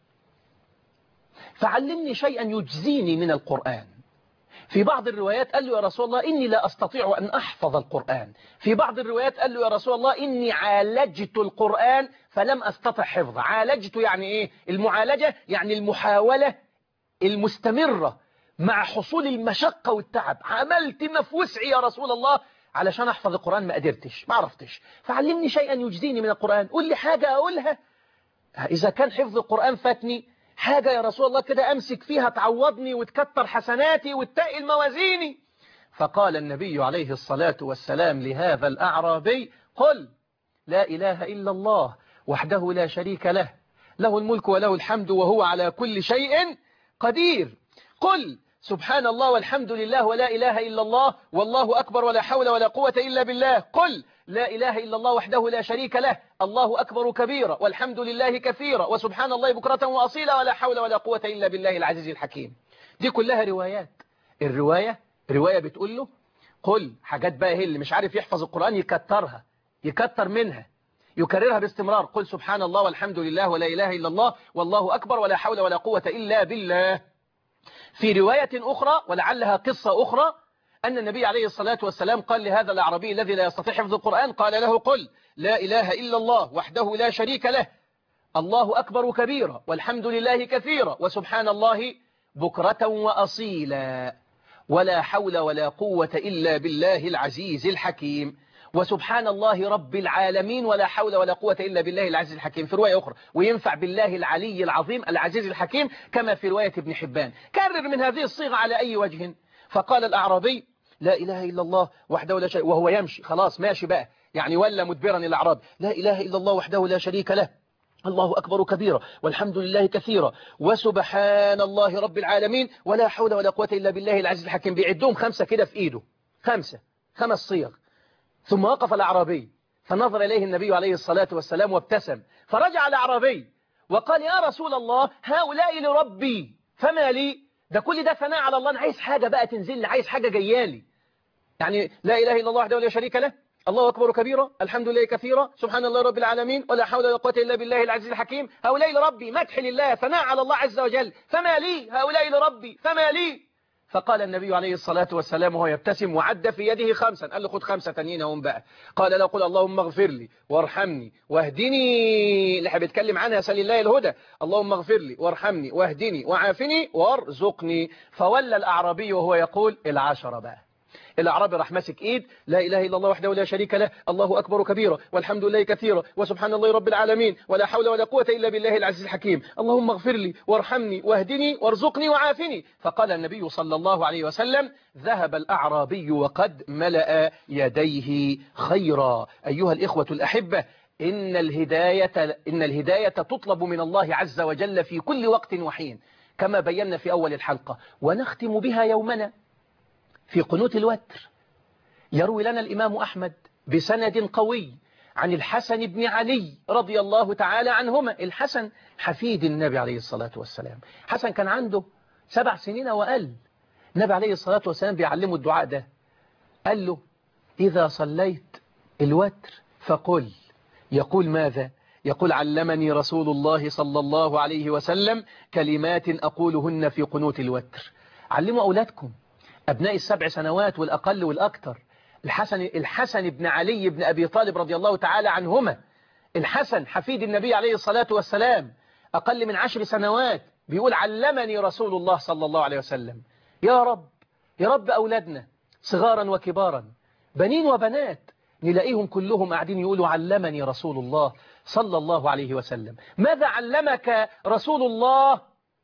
فعلمني شيئا يجزيني من القرآن. في بعض الروايات قال له: يا رسول الله إني لا أستطيع أن أحفظ القرآن. في بعض الروايات قال له: يا رسول الله إني عالجت القرآن فلم أستطع حفظه. عالجت يعني إيه؟ المعالجة يعني المحاولة المستمرة مع حصول المشقة والتعب. عملت ما في وسعي يا رسول الله علشان أحفظ القرآن، ما قدرتش، ما عرفتش، فعلمني شيئا يجزيني من القرآن. قل لي حاجة أقولها، إذا كان حفظ القرآن فاتني، حاجة يا رسول الله كده أمسك فيها تعوضني وتكتر حسناتي وتتقل موازيني. فقال النبي عليه الصلاة والسلام لهذا الأعرابي: قل لا إله إلا الله وحده لا شريك له، له الملك وله الحمد وهو على كل شيء قدير. قل سبحان الله والحمد لله ولا إله إلا الله والله أكبر ولا حول ولا قوة إلا بالله. قل لا إله إلا الله وحده لا شريك له الله أكبر كبيرا والحمد لله كثيرا وسبحان الله بكرة وأصيلا ولا حول ولا قوة إلا بالله العزيز الحكيم. دي كلها روايات. رواية بتقول له قل حاجات بقى هي اللي مش عارف يحفظ القرآن يكترها، يكتر منها، يكررها باستمرار. قل سبحان الله والحمد لله ولا إله إلا الله والله أكبر ولا حول ولا قوة إلا بالله. في رواية أخرى ولعلها قصة أخرى أن النبي عليه الصلاة والسلام قال لهذا الأعرابي الذي لا يستطيع حفظ القرآن قال له قل لا إله إلا الله وحده لا شريك له الله أكبر كبيرا والحمد لله كثيرا وسبحان الله بكرة وأصيلا ولا حول ولا قوة إلا بالله العزيز الحكيم. وسبحان الله رب العالمين ولا حول ولا قوة إلا بالله العزيز الحكيم في رواية أخرى. وينفع بالله العلي العظيم العزيز الحكيم كما في رواية ابن حبان. كرر من هذه الصيغة على أي وجه. فقال الأعرابي لا إله إلا الله وحده لا شريك وهو يمشي خلاص ماشي بقى يعني ولا مدبرا الأعراب لا إله إلا الله وحده لا شريك له الله أكبر كبيرا والحمد لله كثيرا وسبحان الله رب العالمين ولا حول ولا قوة إلا بالله العزيز الحكيم. بيعدهم 5 كده في إيده 5 صيغ. ثم وقف الأعرابي فنظر إليه النبي عليه الصلاة والسلام وابتسم. فرجع الأعرابي وقال يا رسول الله هؤلاء لربي فما لي؟ ده كل ده ثناء على الله، أنا عايز حاجة بقى تنزل لي، عايز حاجة جيالي. يعني لا إله إلا الله وحده لا شريك له الله أكبر كبيرا الحمد لله كثيرا سبحان الله رب العالمين ولا حول ولا قوة إلا بالله العزيز الحكيم. هؤلاء لربي مدح لله ثناء على الله عز وجل فما لي؟ هؤلاء لربي فما لي؟ فقال النبي عليه الصلاة والسلام وهو يبتسم وعد في يده 5. قال له خد 5 تانيين هم بقى. قال له قل اللهم اغفر لي وارحمني واهدني اللي بيتكلم عنها سل الله الهدى اللهم اغفر لي وارحمني واهدني وعافني وارزقني. فولى الأعرابي وهو يقول 10 بقى. الأعرابي راح ماسك ايد لا إله إلا الله وحده لا شريك له الله أكبر كبيرا والحمد لله كثيرا وسبحان الله رب العالمين ولا حول ولا قوة إلا بالله العزيز الحكيم اللهم اغفر لي وارحمني واهدني وارزقني وعافني. فقال النبي صلى الله عليه وسلم ذهب الأعرابي وقد ملأ يديه خيرا. أيها الإخوة الأحبة إن الهداية تطلب من الله عز وجل في كل وقت وحين كما بينا في أول الحلقة. ونختم بها يومنا في قنوت الوتر. يروي لنا الإمام أحمد بسند قوي عن الحسن بن علي رضي الله تعالى عنهما. الحسن حفيد النبي عليه الصلاة والسلام. حسن كان عنده 7 سنين وأقل. النبي عليه الصلاة والسلام بيعلمه الدعاء ده. قال له إذا صليت الوتر فقل. يقول ماذا؟ يقول علمني رسول الله صلى الله عليه وسلم كلمات أقولهن في قنوت الوتر. علموا أولادكم أبناء ال7 سنوات والأقل والأكثر. الحسن بن علي بن أبي طالب رضي الله تعالى عنهما. الحسن حفيد النبي عليه الصلاة والسلام أقل من 10 سنوات بيقول علمني رسول الله صلى الله عليه وسلم. يا رب أولادنا صغارا وكبارا بنين وبنات نلاقيهم كلهم قاعدين يقولوا علمني رسول الله صلى الله عليه وسلم. ماذا علمك رسول الله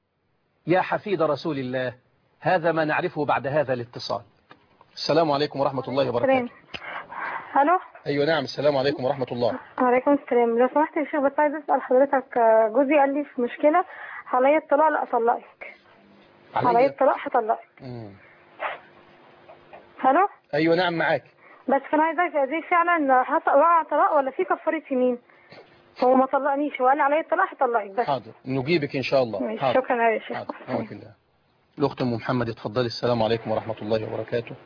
يا حفيد رسول الله؟ هذا ما نعرفه بعد هذا الاتصال. السلام عليكم ورحمة الله وبركاته. الو. أيوة نعم السلام عليكم ورحمة الله. وعليكم السلام. لو سمحت يا شيخ بس عايز أسأل حضرتك جوزي قال لي في مشكلة عليا الطلاق لا أطلقك. عليا الطلاق هطلقك. الو. أيوة نعم معاك. بس كان عايز أعرف دي فعلا وقع طلاق ولا في كفارة يمين؟ هو ما طلقنيش وقال لي عليا الطلاق هطلقك بس. حاضر نجيبك إن شاء الله. شكرا يا شيخ. حاضر. الأخت أم محمد اتفضلي. السلام عليكم ورحمة الله وبركاته.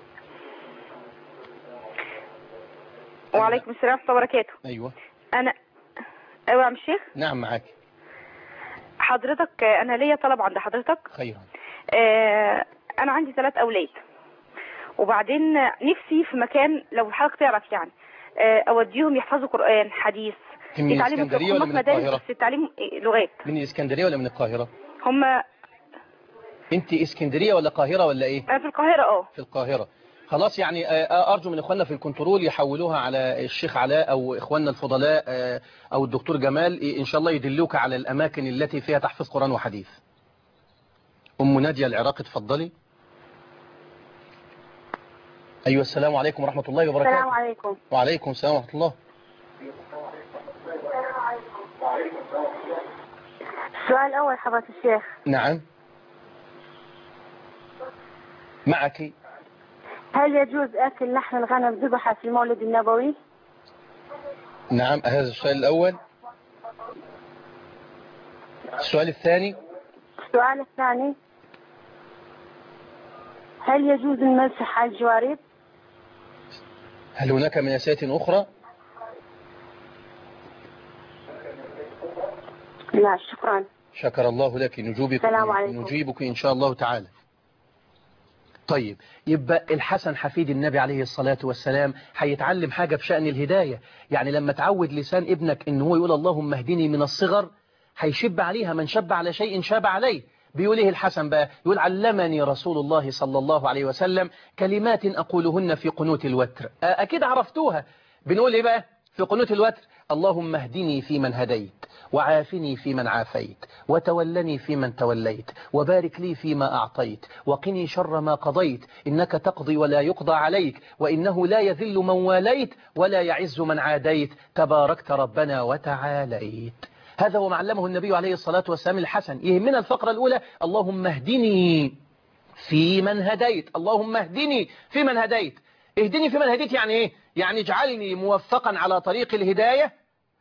وعليكم السلام ورحمة الله وبركاته. أيوة أيوة يا شيخ. نعم معاك. حضرتك أنا ليا طلب عند حضرتك. خيرا. أنا عندي 3 أولاد وبعدين نفسي في مكان لو حضرتك تعرف يعني أوديهم يحفظوا قرآن حديث من الإسكندرية ولا من القاهرة؟ بس التعليم لغات. من الإسكندرية ولا من القاهرة؟ هم. أنت إسكندرية ولا قاهرة ولا إيه؟ أنا في القاهرة. في القاهرة. خلاص يعني أرجو من إخواننا في الكنترول يحولوها على الشيخ علاء أو إخواننا الفضلاء أو الدكتور جمال إن شاء الله يدلوك على الأماكن التي فيها تحفظ قرآن وحديث. أم نادية العراقي اتفضلي. أيوة السلام عليكم ورحمة الله وبركاته. السلام عليكم. وعليكم السلام ورحمة الله. السؤال الأول حضرة الشيخ. نعم. معك. هل يجوز أكل لحم الغنم ذبح في المولد النبوي؟ نعم، هذا السؤال الأول. السؤال الثاني. السؤال الثاني، هل يجوز المسح على الجوارب؟ هل هناك من أسئلة أخرى؟ لا شكرا. شكر الله لك. السلام عليكم. نجيبك إن شاء الله تعالى. طيب، يبقى الحسن حفيد النبي عليه الصلاة والسلام هيتعلم حاجة في شأن الهداية. يعني لما تعود لسان ابنك ان هو يقول اللهم اهدني من الصغر هيشب عليها، من شب على شيء شاب عليه. بيقول ايه الحسن بقى؟ يقول علمني رسول الله صلى الله عليه وسلم كلمات أقولهن في قنوت الوتر. أكيد عرفتوها. بنقول ايه بقى في قنوت الوتر؟ اللهم اهدني فيمن هديت، وعافني فيمن عافيت، وتولني فيمن توليت، وبارك لي فيما أعطيت، وقني شر ما قضيت، إنك تقضي ولا يقضى عليك، وإنه لا يذل من واليت ولا يعز من عاديت، تباركت ربنا وتعاليت. هذا هو ما علمه النبي عليه الصلاة والسلام الحسن. يهمنا الفقرة الأولى اللهم اهدني فيمن هديت. اللهم اهدني فيمن هديت. اهدني فيمن هديت يعني ايه؟ يعني اجعلني موفقا على طريق الهداية.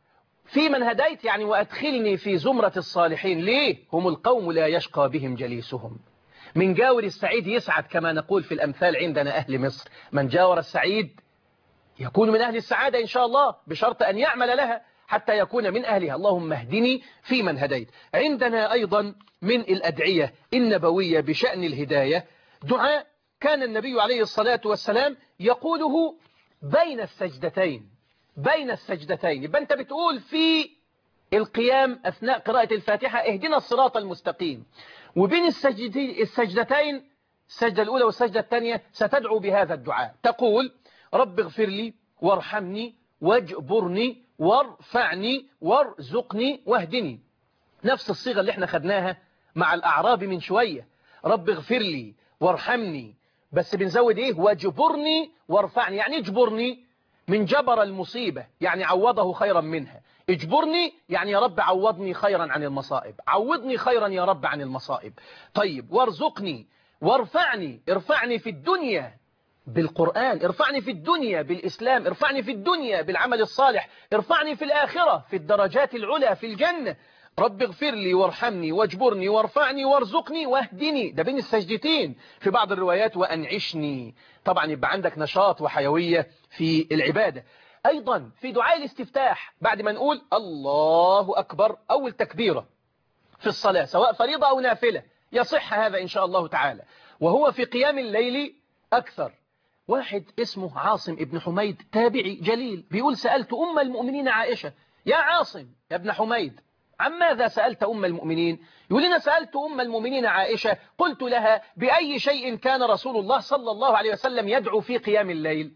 في من هديت يعني وأدخلني في زمرة الصالحين. ليه؟ هم القوم لا يشقى بهم جليسهم. من جاور السعيد يسعد، كما نقول في الأمثال عندنا أهل مصر، من جاور السعيد يكون من أهل السعادة إن شاء الله، بشرط أن يعمل لها حتى يكون من أهلها. اللهم اهدني في من هديت. عندنا أيضا من الأدعية النبوية بشأن الهداية دعاء كان النبي عليه الصلاة والسلام يقوله بين السجدتين. بين السجدتين، يبقى أنت بتقول في القيام أثناء قراءة الفاتحة اهدنا الصراط المستقيم، وبين السجدتين، السجدة الأولى والسجدة الثانية، ستدعو بهذا الدعاء. تقول رب اغفر لي وارحمني واجبرني وارفعني وارزقني واهدني. نفس الصيغة اللي احنا خدناها مع الأعراب من شوية. رب اغفر لي وارحمني، بس بنزود ايه؟ واجبرني وارفعني. يعني اجبرني من جبر المصيبة، يعني عوضه خيرا منها. اجبرني يعني يا رب عوضني خيرا عن المصائب، عوضني خيرا يا رب عن المصائب. طيب، وارزقني وارفعني. ارفعني في الدنيا بالقرآن، ارفعني في الدنيا بالإسلام، ارفعني في الدنيا بالعمل الصالح، ارفعني في الآخرة في الدرجات العلى في الجنة. رب اغفر لي وارحمني واجبرني وارفعني وارزقني واهدني. ده بين السجدتين. في بعض الروايات وأنعشني. طبعا يبقى عندك نشاط وحيوية في العبادة. أيضا في دعاء الاستفتاح بعد ما نقول الله أكبر أول تكبيرة في الصلاة سواء فريضة أو نافلة، يصح هذا إن شاء الله تعالى. وهو في قيام الليل أكثر. واحد اسمه عاصم ابن حميد تابعي جليل بيقول سألت أم المؤمنين عائشة يا عاصم يا ابن حميد عن ماذا سألت أم المؤمنين؟ يقول لنا سألت أم المؤمنين عائشة قلت لها بأي شيء كان رسول الله صلى الله عليه وسلم يدعو في قيام الليل؟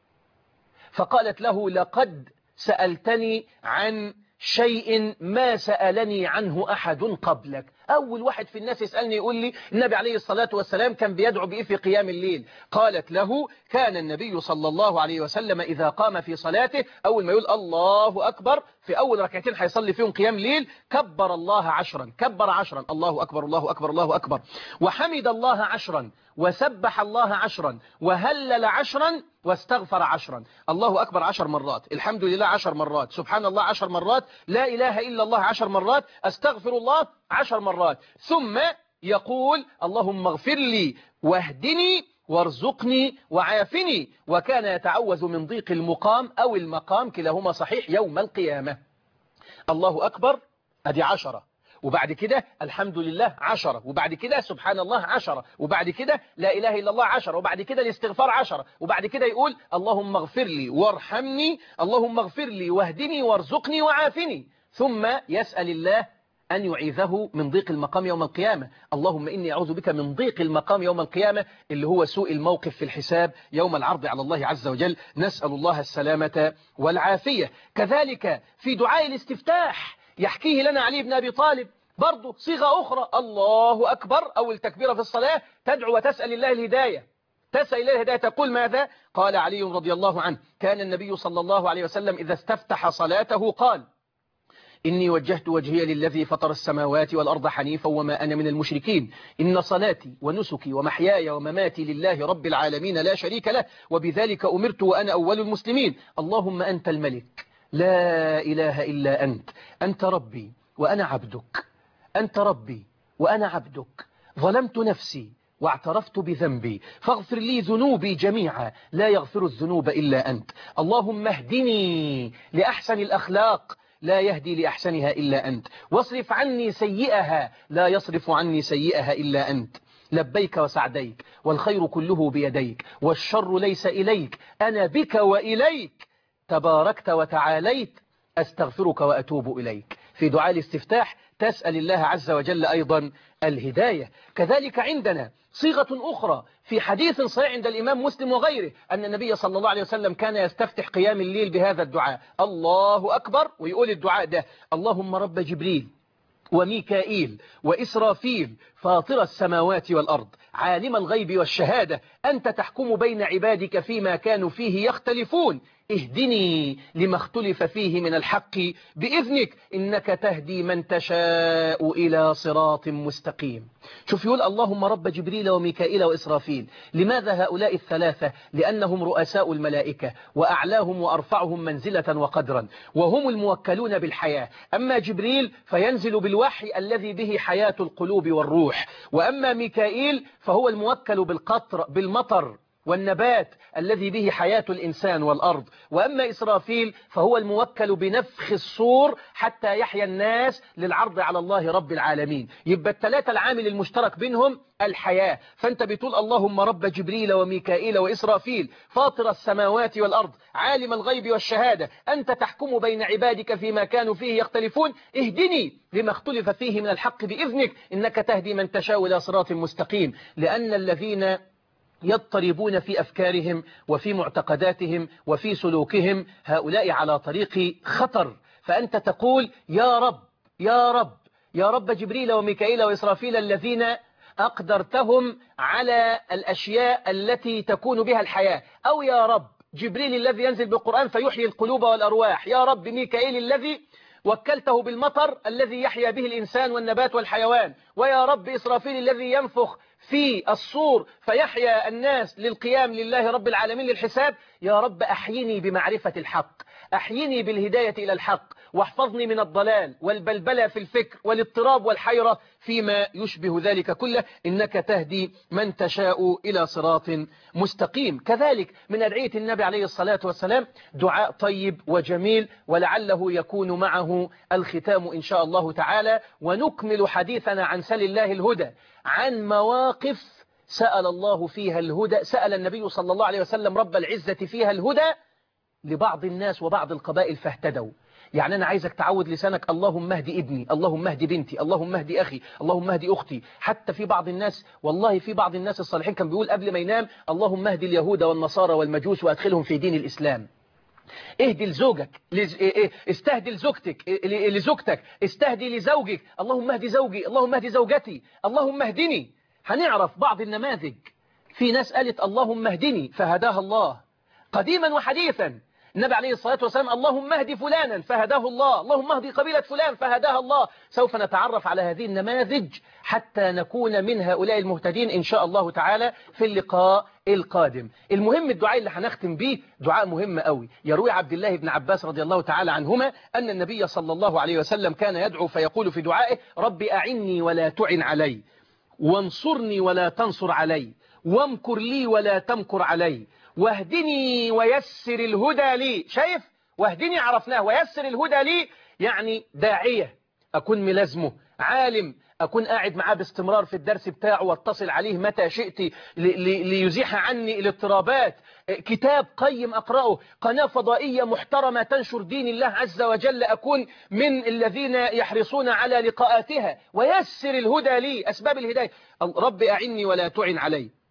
فقالت له لقد سألتني عن شيء ما سألني عنه أحد قبلك. أول واحد في الناس يسألني يقول لي النبي عليه الصلاة والسلام كان بيدعو بإيه في قيام الليل؟ قالت له كان النبي صلى الله عليه وسلم إذا قام في صلاته أول ما يقول الله أكبر في أول ركعتين هيصلي فيهم قيام ليل كبر الله 10، كبر 10، الله أكبر الله أكبر الله أكبر، وحمد الله 10، وسبح الله 10، وهلل 10، واستغفر 10. الله أكبر 10 مرات، الحمد لله 10 مرات، سبحان الله 10 مرات، لا إله إلا الله 10 مرات، أستغفر الله 10 مرات. ثم يقول اللهم اغفر لي واهدني وارزقني وعافني. وكان يتعوذ من ضيق المقام أو المقام كلاهما صحيح يوم القيامة. الله أكبر أدي 10، وبعد كده الحمد لله 10، وبعد كده سبحان الله 10، وبعد كده لا إله إلا الله 10، وبعد كده الاستغفار 10، وبعد كده يقول اللهم اغفر لي وارحمني، اللهم اغفر لي واهدني وارزقني وعافني. ثم يسأل الله أن يعيذه من ضيق المقام يوم القيامة. اللهم إني أعوذ بك من ضيق المقام يوم القيامة اللي هو سوء الموقف في الحساب يوم العرض على الله عز وجل. نسأل الله السلامة والعافية. كذلك في دعاء الاستفتاح يحكيه لنا علي بن أبي طالب برضو صيغة أخرى، الله أكبر أول تكبيرة في الصلاة تدعو وتسأل الله الهداية، تسأل الله الهداية. تقول ماذا؟ قال علي رضي الله عنه كان النبي صلى الله عليه وسلم إذا استفتح صلاته قال إني وجهت وجهي للذي فطر السماوات والأرض حنيفا وما أنا من المشركين إن صلاتي ونسكي ومحياي ومماتي لله رب العالمين لا شريك له وبذلك أمرت وأنا أول المسلمين اللهم أنت الملك لا إله إلا أنت أنت ربي وأنا عبدك أنت ربي وأنا عبدك ظلمت نفسي واعترفت بذنبي فاغفر لي ذنوبي جميعا لا يغفر الذنوب إلا أنت اللهم اهدني لأحسن الأخلاق لا يهدي لأحسنها إلا أنت واصرف عني سيئها لا يصرف عني سيئها إلا أنت لبيك وسعديك والخير كله بيديك والشر ليس إليك أنا بك وإليك تباركت وتعاليت أستغفرك وأتوب إليك. في دعاء الاستفتاح تسأل الله عز وجل أيضا الهداية. كذلك عندنا صيغة أخرى في حديث صحيح عند الإمام مسلم وغيره أن النبي صلى الله عليه وسلم كان يستفتح قيام الليل بهذا الدعاء الله أكبر ويقول الدعاء ده اللهم رب جبريل وميكائيل وإسرافيل فاطر السماوات والأرض عالم الغيب والشهادة أنت تحكم بين عبادك فيما كانوا فيه يختلفون اهدني لما اختلف فيه من الحق بإذنك إنك تهدي من تشاء إلى صراط مستقيم. شوف يقول اللهم رب جبريل وميكائيل وإسرافيل. لماذا هؤلاء الثلاثة؟ لأنهم رؤساء الملائكة وأعلاهم وأرفعهم منزلة وقدرا وهم الموكلون بالحياة. أما جبريل فينزل بالوحي الذي به حياة القلوب والروح وأما ميكائيل فهو الموكل بالمطر والنبات الذي به حياة الإنسان والأرض وأما إسرافيل فهو الموكل بنفخ الصور حتى يحيى الناس للعرض على الله رب العالمين. يبقى الثلاثة العامل المشترك بينهم الحياة. فأنت بتقول اللهم رب جبريل وميكائيل وإسرافيل فاطر السماوات والأرض عالم الغيب والشهادة أنت تحكم بين عبادك فيما كانوا فيه يختلفون اهدني لما اختلف فيه من الحق بإذنك إنك تهدي من تشاء إلى صراط مستقيم. لأن الذين يضطربون في أفكارهم وفي معتقداتهم وفي سلوكهم هؤلاء على طريق خطر. فأنت تقول يا رب يا رب يا رب جبريل وميكائيل وإسرافيل الذين أقدرتهم على الأشياء التي تكون بها الحياة أو يا رب جبريل الذي ينزل بالقرآن فيحيي القلوب والأرواح يا رب ميكائيل الذي وكلته بالمطر الذي يحيا به الإنسان والنبات والحيوان ويا رب إسرافيل الذي ينفخ في الصور فيحيا الناس للقيام لله رب العالمين للحساب. يا رب أحيني بمعرفة الحق أحيني بالهداية إلى الحق واحفظني من الضلال والبلبلة في الفكر والاضطراب والحيرة فيما يشبه ذلك كله إنك تهدي من تشاء إلى صراط مستقيم. كذلك من أدعية النبي عليه الصلاة والسلام دعاء طيب وجميل ولعله يكون معه الختام إن شاء الله تعالى ونكمل حديثنا عن سل الله الهدى عن مواقف سأل الله فيها الهدى سأل النبي صلى الله عليه وسلم رب العزة فيها الهدى لبعض الناس وبعض القبائل فاهتدوا. يعني أنا عايزك تعود لسانك اللهم اهدي ابني اللهم اهدي بنتي اللهم اهدي أخي اللهم اهدي أختي. حتى في بعض الناس والله في بعض الناس الصالحين كان بيقول قبل ما ينام اللهم اهدي اليهود والنصارى والمجوس وأدخلهم في دين الإسلام. اهدي لزوجك استهدي لزوجتك استهدي لزوجك اللهم اهدي زوجي اللهم اهدي زوجتي اللهم اهدني. هنعرف بعض النماذج في ناس قالت اللهم اهدني فهداها الله قديما وحديثا. النبي عليه الصلاة والسلام اللهم اهدي فلانا فهداه الله اللهم اهدي قبيلة فلان فهداها الله. سوف نتعرف على هذه النماذج حتى نكون من هؤلاء المهتدين إن شاء الله تعالى في اللقاء القادم. المهم الدعاء اللي هنختم به دعاء مهم قوي. يروي عبد الله بن عباس رضي الله تعالى عنهما أن النبي صلى الله عليه وسلم كان يدعو فيقول في دعائه رب أعني ولا تعن علي وانصرني ولا تنصر علي وامكر لي ولا تمكر علي واهدني ويسر الهدى لي. شايف واهدني عرفناه ويسر الهدى لي يعني داعية أكون ملازمه عالم أكون قاعد معاه باستمرار في الدرس بتاعه واتصل عليه متى شئت ليزيح عني الاضطرابات كتاب قيم أقرأه قناة فضائية محترمة تنشر دين الله عز وجل أكون من الذين يحرصون على لقاءاتها ويسر الهدى لي أسباب الهداية. رب أعني ولا تعن علي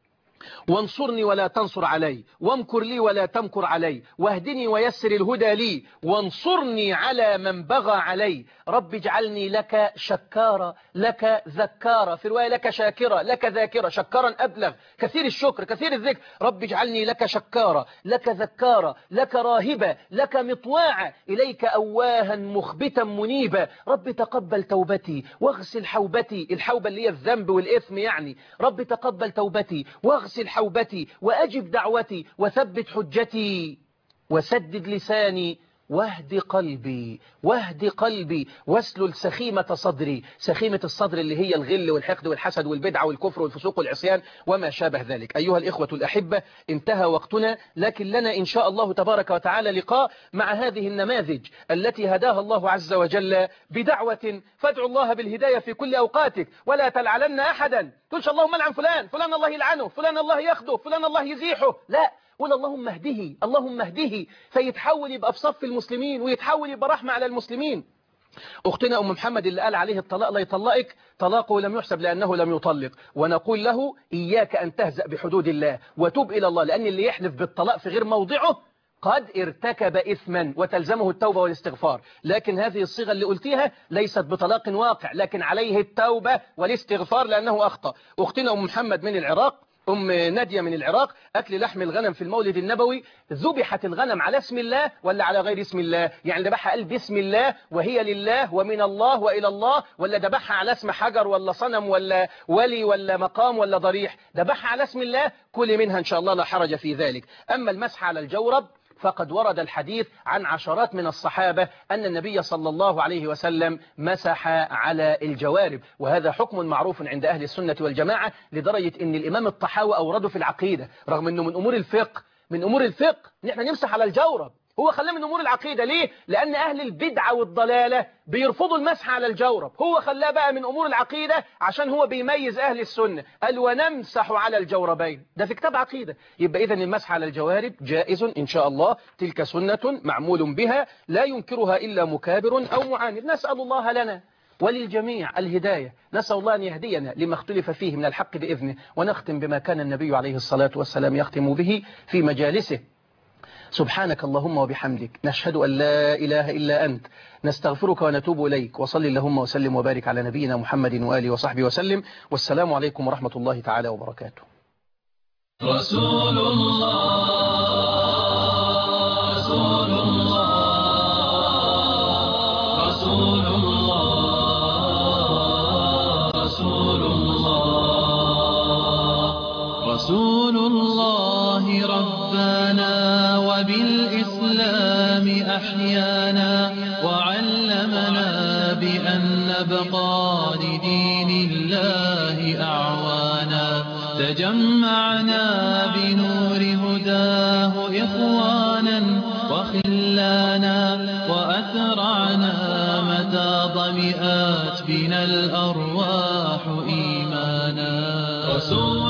وانصرني ولا تنصر علي، وامكر لي ولا تمكر علي، واهدني ويسر الهدى لي، وانصرني على من بغى علي. رب اجعلني لك شكارا، لك ذكارا، في رواية لك شاكرا، لك ذاكرا، شكارا أبلغ، كثير الشكر كثير الذكر. رب اجعلني لك شكارا، لك ذكارا، لك راهبا، لك مطواعا، إليك أواها مخبتا منيبا. رب تقبل توبتي واغسل حوبتي، الحوبة اللي هي الذنب والإثم يعني. رب تقبل توبتي واغسل حوبتي وأجب دعوتي وثبت حجتي وسدد لساني واهد قلبي، واهد قلبي واسلل سخيمة صدري. سخيمة الصدر اللي هي الغل والحقد والحسد والبدعة والكفر والفسوق والعصيان وما شابه ذلك. أيها الإخوة الأحبة، انتهى وقتنا، لكن لنا إن شاء الله تبارك وتعالى لقاء مع هذه النماذج التي هداها الله عز وجل بدعوة. فادعوا الله بالهداية في كل أوقاتك، ولا تلعنن أحدا. تقولش اللهم لعن فلان، فلان الله يلعنه، فلان الله ياخده، فلان الله يزيحه، لا، قول اللهم اهده، اللهم اهده، فيتحول يبقى في صف المسلمين ويتحول يبقى رحمة على المسلمين. أختنا أم محمد اللي قال عليه الطلاق لا يطلقك، طلاقه لم يحسب لأنه لم يطلق، ونقول له إياك أن تهزأ بحدود الله وتوب إلى الله، لأن اللي يحلف بالطلاق في غير موضعه قد ارتكب إثما وتلزمه التوبة والاستغفار. لكن هذه الصيغة اللي قلتيها ليست بطلاق واقع، لكن عليه التوبة والاستغفار لأنه أخطأ. أختنا أم محمد من العراق، أم نادية من العراق، أكل لحم الغنم في المولد النبوي، ذبحت الغنم على اسم الله ولا على غير اسم الله؟ يعني ذبحها قال باسم الله وهي لله ومن الله وإلى الله، ولا ذبحها على اسم حجر ولا صنم ولا ولي ولا مقام ولا ضريح؟ ذبحها على اسم الله، كل منها إن شاء الله لا حرج في ذلك. أما المسح على الجورب فقد ورد الحديث عن عشرات من الصحابة أن النبي صلى الله عليه وسلم مسح على الجوارب، وهذا حكم معروف عند أهل السنة والجماعة، لدرجة أن الإمام الطحاوي أورده في العقيدة، رغم أنه من أمور الفقه نحن نمسح على الجورب، هو خلاه من أمور العقيدة. ليه؟ لأن أهل البدعة والضلالة بيرفضوا المسح على الجورب، هو خلاه بقى من أمور العقيدة عشان هو بيميز أهل السنة، قال ونمسح على الجوربين، ده في كتاب عقيدة. يبقى إذن المسح على الجوارب جائز إن شاء الله، تلك سنة معمول بها لا ينكرها إلا مكابر أو معاند. نسأل الله لنا وللجميع الهداية، نسأل الله أن يهدينا لما اختلف فيه من الحق بإذنه. ونختم بما كان النبي عليه الصلاة والسلام يختم به في مجالسه: سبحانك اللهم وبحمدك، نشهد أن لا إله إلا أنت، نستغفرك ونتوب إليك، وصل اللهم وسلم وبارك على نبينا محمد وآله وصحبه وسلم، والسلام عليكم ورحمة الله تعالى وبركاته. رسول الله، رسول الله، رسول الله، رسول الله، رسول الله ربنا وبالإسلام أحيانا، وعلمنا بأن نبقى لدين الله أعوانا، تجمعنا بنور هداه إخوانا وخلانا، وأثرعنا متى ضمئات بنا الأرواح إيمانا. رسول